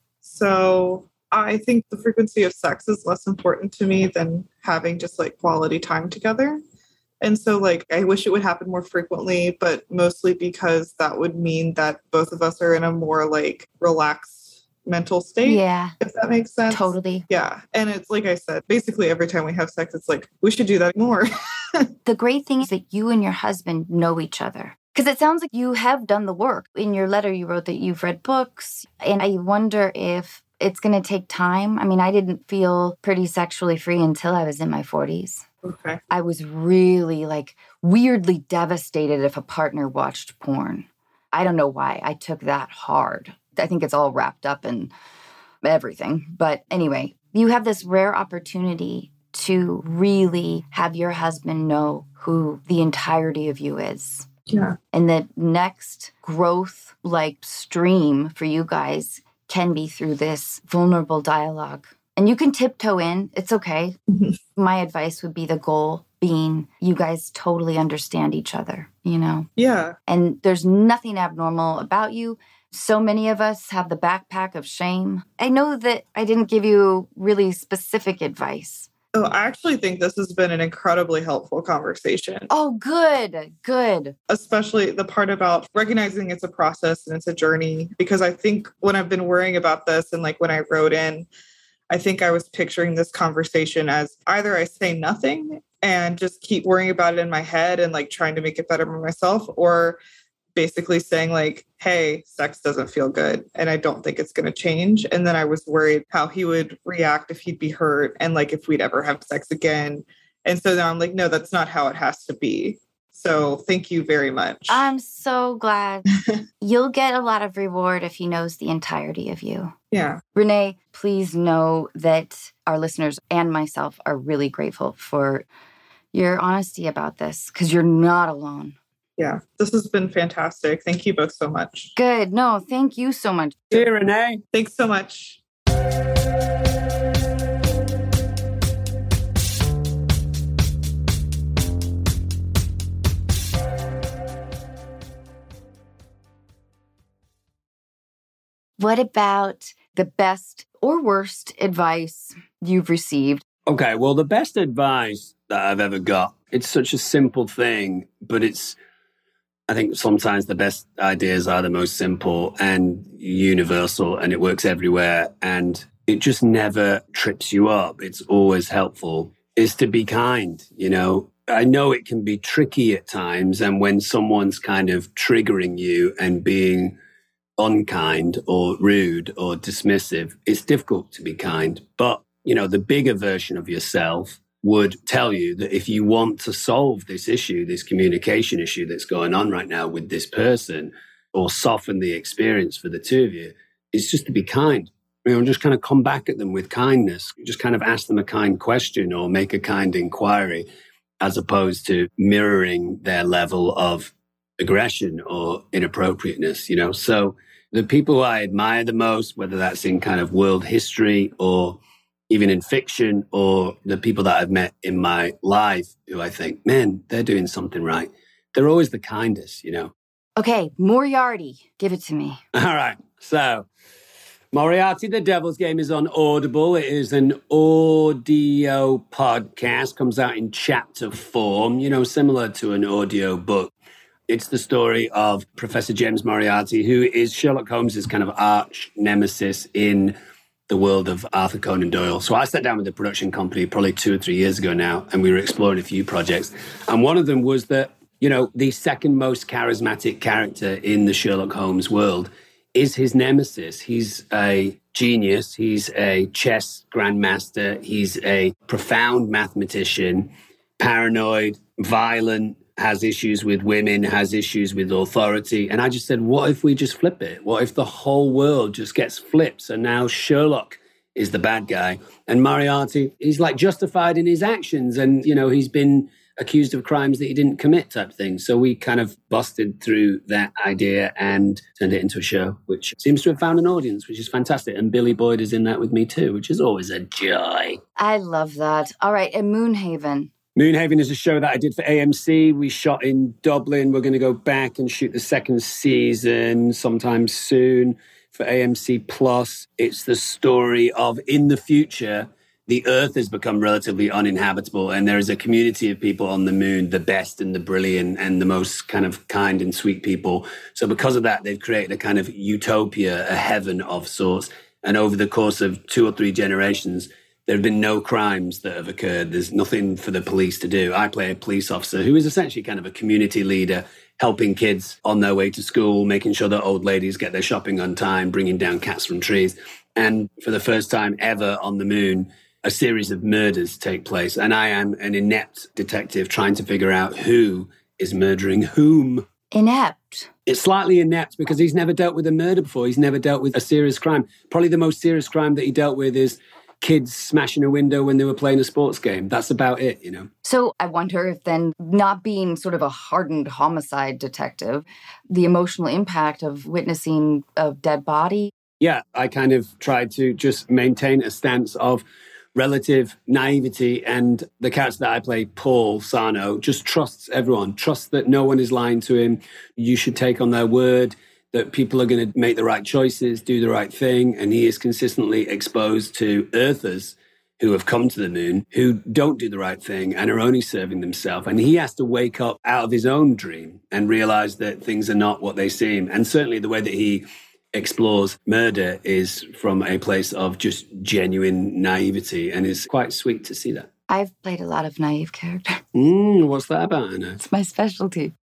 So I think the frequency of sex is less important to me than having just like quality time together. And so like, I wish it would happen more frequently, but mostly because that would mean that both of us are in a more like relaxed mental state. Yeah. If that makes sense. Totally. Yeah. And it's like I said, basically every time we have sex, it's like, we should do that more. The great thing is that you and your husband know each other. Because it sounds like you have done the work. In your letter, you wrote that you've read books. And I wonder if it's going to take time. I mean, I didn't feel pretty sexually free until I was in my 40s. Okay. I was really like weirdly devastated if a partner watched porn. I don't know why I took that hard. I think it's all wrapped up in everything. But anyway, you have this rare opportunity to really have your husband know who the entirety of you is. Yeah. And the next growth stream for you guys can be through this vulnerable dialogue. And you can tiptoe in. It's okay. Mm-hmm. My advice would be the goal being you guys totally understand each other, you know? Yeah. And there's nothing abnormal about you. So many of us have the backpack of shame. I know that I didn't give you really specific advice. Oh, I actually think this has been an incredibly helpful conversation. Oh, good, good. Especially the part about recognizing it's a process and it's a journey. Because I think when I've been worrying about this and when I wrote in, I think I was picturing this conversation as either I say nothing and just keep worrying about it in my head and trying to make it better for myself, or basically saying hey, sex doesn't feel good and I don't think it's going to change. And then I was worried how he would react if he'd be hurt and if we'd ever have sex again. And so now I'm no, that's not how it has to be. So thank you very much. I'm so glad. You'll get a lot of reward if he knows the entirety of you. Yeah. Renee, please know that our listeners and myself are really grateful for your honesty about this because you're not alone. Yeah, this has been fantastic. Thank you both so much. Good. No, thank you so much. See you, Renee. Thanks so much. What about the best or worst advice you've received? Okay, well, the best advice that I've ever got, it's such a simple thing, but I think sometimes the best ideas are the most simple and universal, and it works everywhere, and it just never trips you up. It's always helpful, is to be kind, you know. I know it can be tricky at times, and when someone's kind of triggering you and being unkind or rude or dismissive, it's difficult to be kind. But, you know, the bigger version of yourself would tell you that if you want to solve this issue, this communication issue that's going on right now with this person, or soften the experience for the two of you, it's just to be kind. You know, just kind of come back at them with kindness. Just kind of ask them a kind question or make a kind inquiry, as opposed to mirroring their level of aggression or inappropriateness, you know. So the people who I admire the most, whether that's in kind of world history or even in fiction, or the people that I've met in my life who I think, man, they're doing something right, they're always the kindest, you know. Okay, Moriarty, give it to me. All right, so Moriarty, the Devil's Game is on Audible. It is an audio podcast, comes out in chapter form, you know, similar to an audio book. It's the story of Professor James Moriarty, who is Sherlock Holmes's kind of arch nemesis in the world of Arthur Conan Doyle. So I sat down with the production company probably 2 or 3 years ago now, and we were exploring a few projects. And one of them was that, you know, the second most charismatic character in the Sherlock Holmes world is his nemesis. He's a genius. He's a chess grandmaster. He's a profound mathematician, paranoid, violent, has issues with women, has issues with authority. And I just said, what if we just flip it? What if the whole world just gets flipped? So now Sherlock is the bad guy. And Moriarty, he's justified in his actions. And, you know, he's been accused of crimes that he didn't commit type thing. So we kind of busted through that idea and turned it into a show, which seems to have found an audience, which is fantastic. And Billy Boyd is in that with me too, which is always a joy. I love that. All right, and Moonhaven. Moonhaven is a show that I did for AMC. We shot in Dublin. We're going to go back and shoot the second season sometime soon for AMC Plus. It's the story of, in the future, the Earth has become relatively uninhabitable, and there is a community of people on the moon, the best and the brilliant and the most kind of kind and sweet people. So because of that, they've created a kind of utopia, a heaven of sorts. And over the course of 2 or 3 generations, there have been no crimes that have occurred. There's nothing for the police to do. I play a police officer who is essentially kind of a community leader, helping kids on their way to school, making sure that old ladies get their shopping on time, bringing down cats from trees. And for the first time ever on the moon, a series of murders take place. And I am an inept detective trying to figure out who is murdering whom. Inept? It's slightly inept because he's never dealt with a murder before. He's never dealt with a serious crime. Probably the most serious crime that he dealt with is kids smashing a window when they were playing a sports game. That's about it, you know. So I wonder if then, not being sort of a hardened homicide detective, the emotional impact of witnessing a dead body. Yeah, I kind of tried to just maintain a stance of relative naivety, and the character that I play, Paul Sarno, just trusts everyone, trusts that no one is lying to him. You should take on their word, that people are going to make the right choices, do the right thing. And he is consistently exposed to Earthers who have come to the moon, who don't do the right thing and are only serving themselves. And he has to wake up out of his own dream and realize that things are not what they seem. And certainly the way that he explores murder is from a place of just genuine naivety, and it's quite sweet to see that. I've played a lot of naive characters. What's that about, Anna? It's my specialty.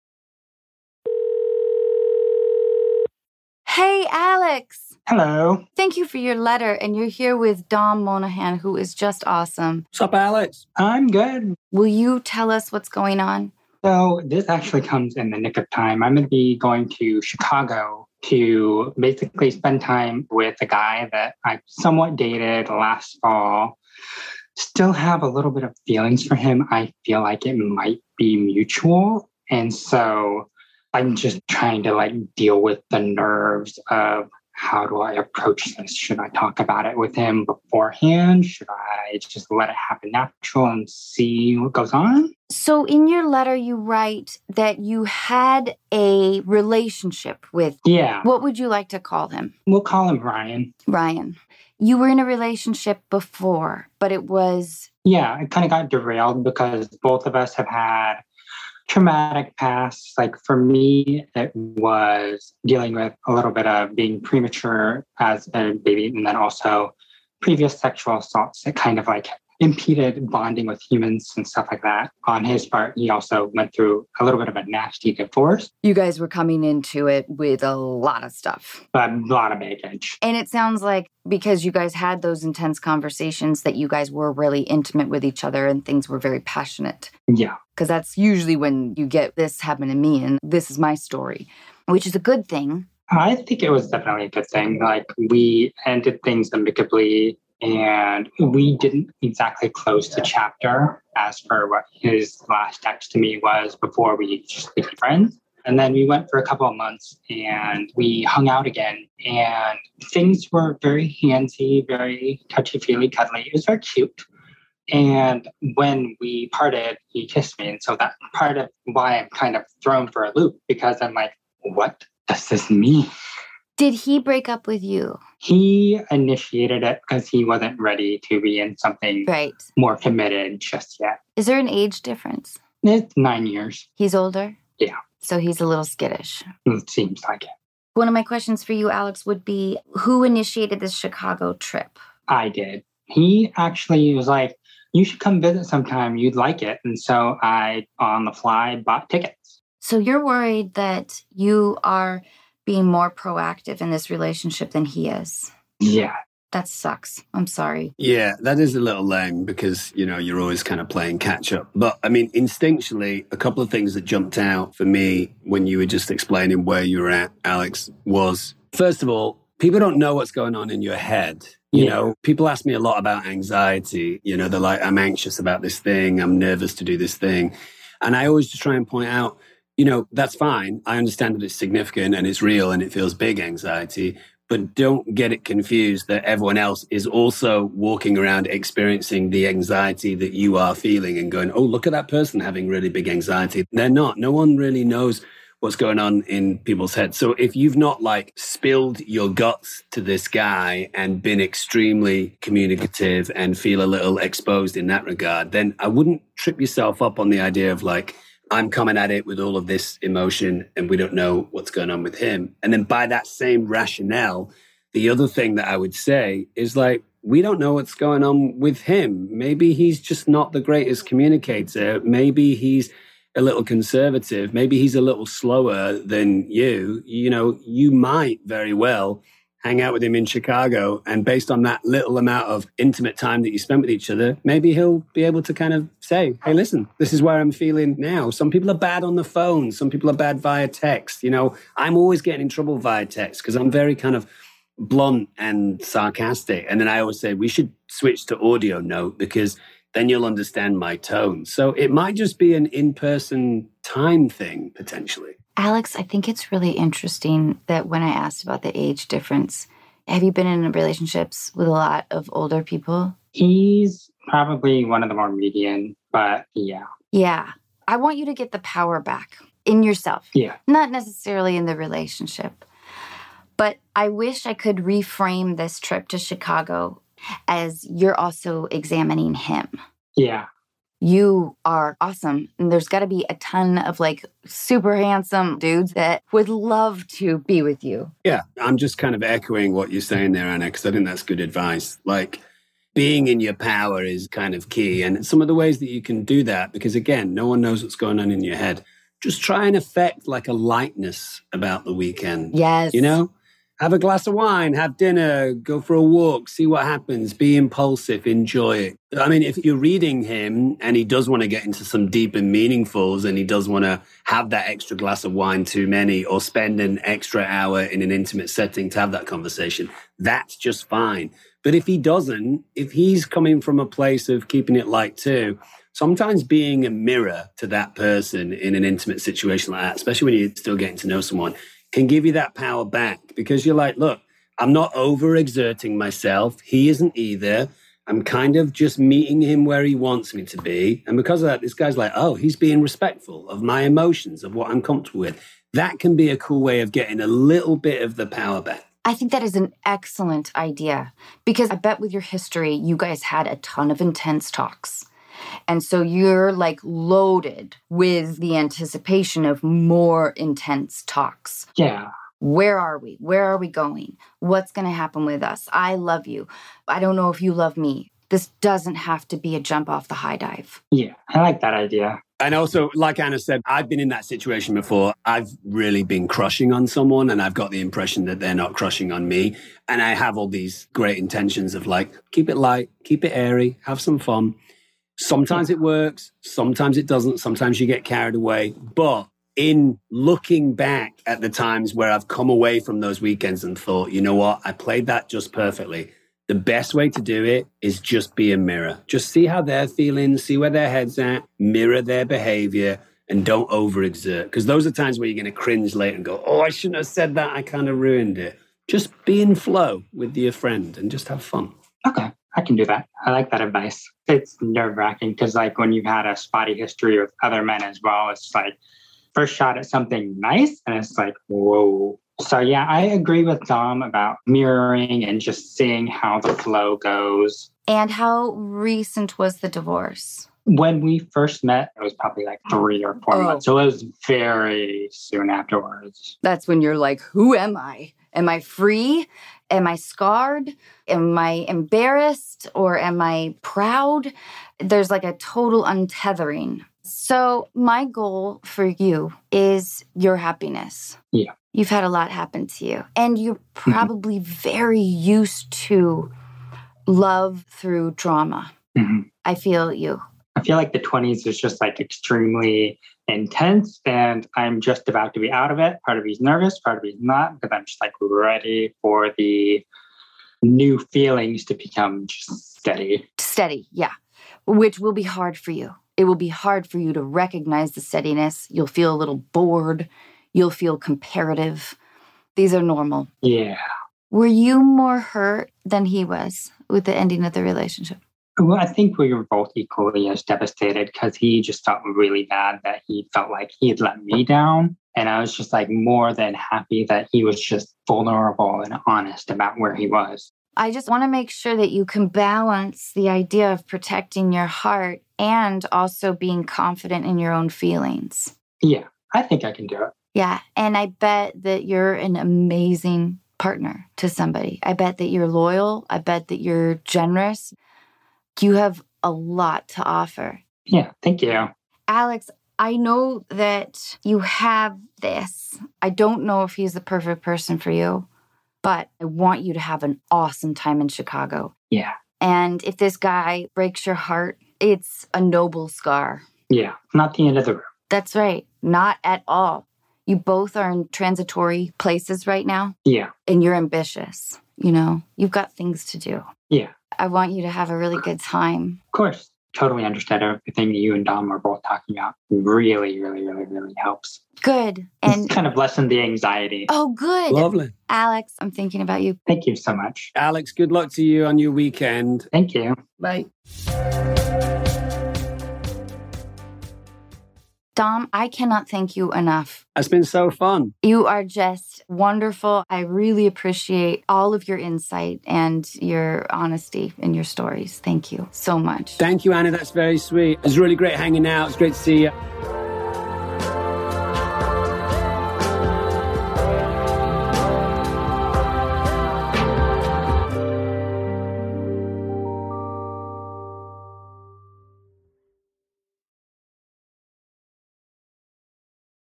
Hey, Alex. Hello. Thank you for your letter. And you're here with Dom Monahan, who is just awesome. What's up, Alex? I'm good. Will you tell us what's going on? So this actually comes in the nick of time. I'm going to be going to Chicago to basically spend time with a guy that I somewhat dated last fall. Still have a little bit of feelings for him. I feel like it might be mutual. And so I'm just trying to deal with the nerves of how do I approach this? Should I talk about it with him beforehand? Should I just let it happen natural and see what goes on? So in your letter, you write that you had a relationship with... Yeah. What would you like to call him? We'll call him Ryan. Ryan. You were in a relationship before, but it was... Yeah, it kind of got derailed because both of us have had traumatic past. Like for me, it was dealing with a little bit of being premature as a baby, and then also previous sexual assaults that kind of impeded bonding with humans and stuff like that. On his part, he also went through a little bit of a nasty divorce. You guys were coming into it with a lot of stuff. A lot of baggage. And it sounds like because you guys had those intense conversations that you guys were really intimate with each other and things were very passionate. Yeah. Because that's usually when you get this happened to me and this is my story, which is a good thing. I think it was definitely a good thing. We ended things amicably. And we didn't exactly close the chapter as for what his last text to me was before we just became friends. And then we went for a couple of months and we hung out again. And things were very handsy, very touchy-feely, cuddly. It was very cute. And when we parted, he kissed me. And so that's part of why I'm kind of thrown for a loop, because I'm like, what does this mean? Did he break up with you? He initiated it because he wasn't ready to be in something more committed just yet. Is there an age difference? It's 9 years. He's older? Yeah. So he's a little skittish. It seems like it. One of my questions for you, Alex, would be who initiated this Chicago trip? I did. He actually was like, you should come visit sometime. You'd like it. And so I, on the fly, bought tickets. So you're worried that you are being more proactive in this relationship than he is. Yeah. That sucks. I'm sorry. Yeah, that is a little lame because, you're always kind of playing catch up. But I mean, instinctually, a couple of things that jumped out for me when you were just explaining where you were at, Alex, was, first of all, people don't know what's going on in your head. You know, people ask me a lot about anxiety. They're like, I'm anxious about this thing. I'm nervous to do this thing. And I always just try and point out, that's fine. I understand that it's significant and it's real and it feels big anxiety, but don't get it confused that everyone else is also walking around experiencing the anxiety that you are feeling and going, oh, look at that person having really big anxiety. They're not. No one really knows what's going on in people's heads. So if you've not spilled your guts to this guy and been extremely communicative and feel a little exposed in that regard, then I wouldn't trip yourself up on the idea of I'm coming at it with all of this emotion and we don't know what's going on with him. And then by that same rationale, the other thing that I would say is we don't know what's going on with him. Maybe he's just not the greatest communicator. Maybe he's a little conservative. Maybe he's a little slower than you. You might very well hang out with him in Chicago. And based on that little amount of intimate time that you spent with each other, maybe he'll be able to kind of say, hey, listen, this is where I'm feeling now. Some people are bad on the phone. Some people are bad via text. I'm always getting in trouble via text because I'm very kind of blunt and sarcastic. And then I always say, we should switch to audio note because then you'll understand my tone. So it might just be an in-person time thing, potentially. Alex, I think it's really interesting that when I asked about the age difference, have you been in relationships with a lot of older people? He's probably one of the more median, but yeah. Yeah. I want you to get the power back in yourself. Yeah. Not necessarily in the relationship. But I wish I could reframe this trip to Chicago as you're also examining him. Yeah. You are awesome. And there's got to be a ton of like super handsome dudes that would love to be with you. Yeah, I'm just kind of echoing what you're saying there, Anna, because I think that's good advice. Like, being in your power is kind of key. And some of the ways that you can do that, because again, no one knows what's going on in your head. Just try and affect like a lightness about the weekend. Yes. You know? Have a glass of wine, have dinner, go for a walk, see what happens, be impulsive, enjoy it. I mean, if you're reading him and he does want to get into some deep and meaningfuls and he does want to have that extra glass of wine too many or spend an extra hour in an intimate setting to have that conversation, that's just fine. But if he doesn't, if he's coming from a place of keeping it light too, sometimes being a mirror to that person in an intimate situation like that, especially when you're still getting to know someone, can give you that power back because you're like, look, I'm not overexerting myself. He isn't either. I'm kind of just meeting him where he wants me to be. And because of that, this guy's like, oh, he's being respectful of my emotions, of what I'm comfortable with. That can be a cool way of getting a little bit of the power back. I think that is an excellent idea because I bet with your history, you guys had a ton of intense talks. And so you're like loaded with the anticipation of more intense talks. Yeah. Where are we? Where are we going? What's going to happen with us? I love you. I don't know if you love me. This doesn't have to be a jump off the high dive. Yeah, I like that idea. And also, like Anna said, I've been in that situation before. I've really been crushing on someone and I've got the impression that they're not crushing on me. And I have all these great intentions of like, keep it light, keep it airy, have some fun. Sometimes it works, sometimes it doesn't, sometimes you get carried away. But in looking back at the times where I've come away from those weekends and thought, you know what, I played that just perfectly. The best way to do it is just be a mirror. Just see how they're feeling, see where their head's at, mirror their behavior, and don't overexert. Because those are times where you're going to cringe later and go, oh, I shouldn't have said that. I kind of ruined it. Just be in flow with your friend and just have fun. Okay. I can do that. I like that advice. It's nerve-wracking because like when you've had a spotty history with other men as well, it's like first shot at something nice and it's like, whoa. So yeah, I agree with Dom about mirroring and just seeing how the flow goes. And how recent was the divorce? When we first met, it was probably like 3 or 4 months. So it was very soon afterwards. That's when you're like, who am I? Am I free? Am I scarred? Am I embarrassed? Or am I proud? There's like a total untethering. So my goal for you is your happiness. Yeah. You've had a lot happen to you. And you're probably very used to love through drama. Mm-hmm. I feel you. I feel like the 20s is just like extremely intense and I'm just about to be out of it. Part of me's nervous, part of me's not, because I'm just like ready for the new feelings to become just steady. Steady, yeah. Which will be hard for you. It will be hard for you to recognize the steadiness. You'll feel a little bored. You'll feel comparative. These are normal. Yeah. Were you more hurt than he was with the ending of the relationship? Well, I think we were both equally as devastated because he just felt really bad that he felt like he had let me down. And I was just like more than happy that he was just vulnerable and honest about where he was. I just want to make sure that you can balance the idea of protecting your heart and also being confident in your own feelings. Yeah, I think I can do it. Yeah, and I bet that you're an amazing partner to somebody. I bet that you're loyal. I bet that you're generous. You have a lot to offer. Yeah, thank you. Alex, I know that you have this. I don't know if he's the perfect person for you, but I want you to have an awesome time in Chicago. Yeah. And if this guy breaks your heart, it's a noble scar. Yeah, not the end of the road. That's right. Not at all. You both are in transitory places right now. Yeah. And you're ambitious. You know, you've got things to do. Yeah. I want you to have a really good time. Of course. Totally understood everything you and Dom were both talking about. Really, really, really, really helps. Good. And kind of lessen the anxiety. Oh, good. Lovely. Alex, I'm thinking about you. Thank you so much. Alex, good luck to you on your weekend. Thank you. Bye. Dom, I cannot thank you enough. It's been so fun. You are just wonderful. I really appreciate all of your insight and your honesty in your stories. Thank you so much. Thank you, Anna. That's very sweet. It was really great hanging out. It's great to see you.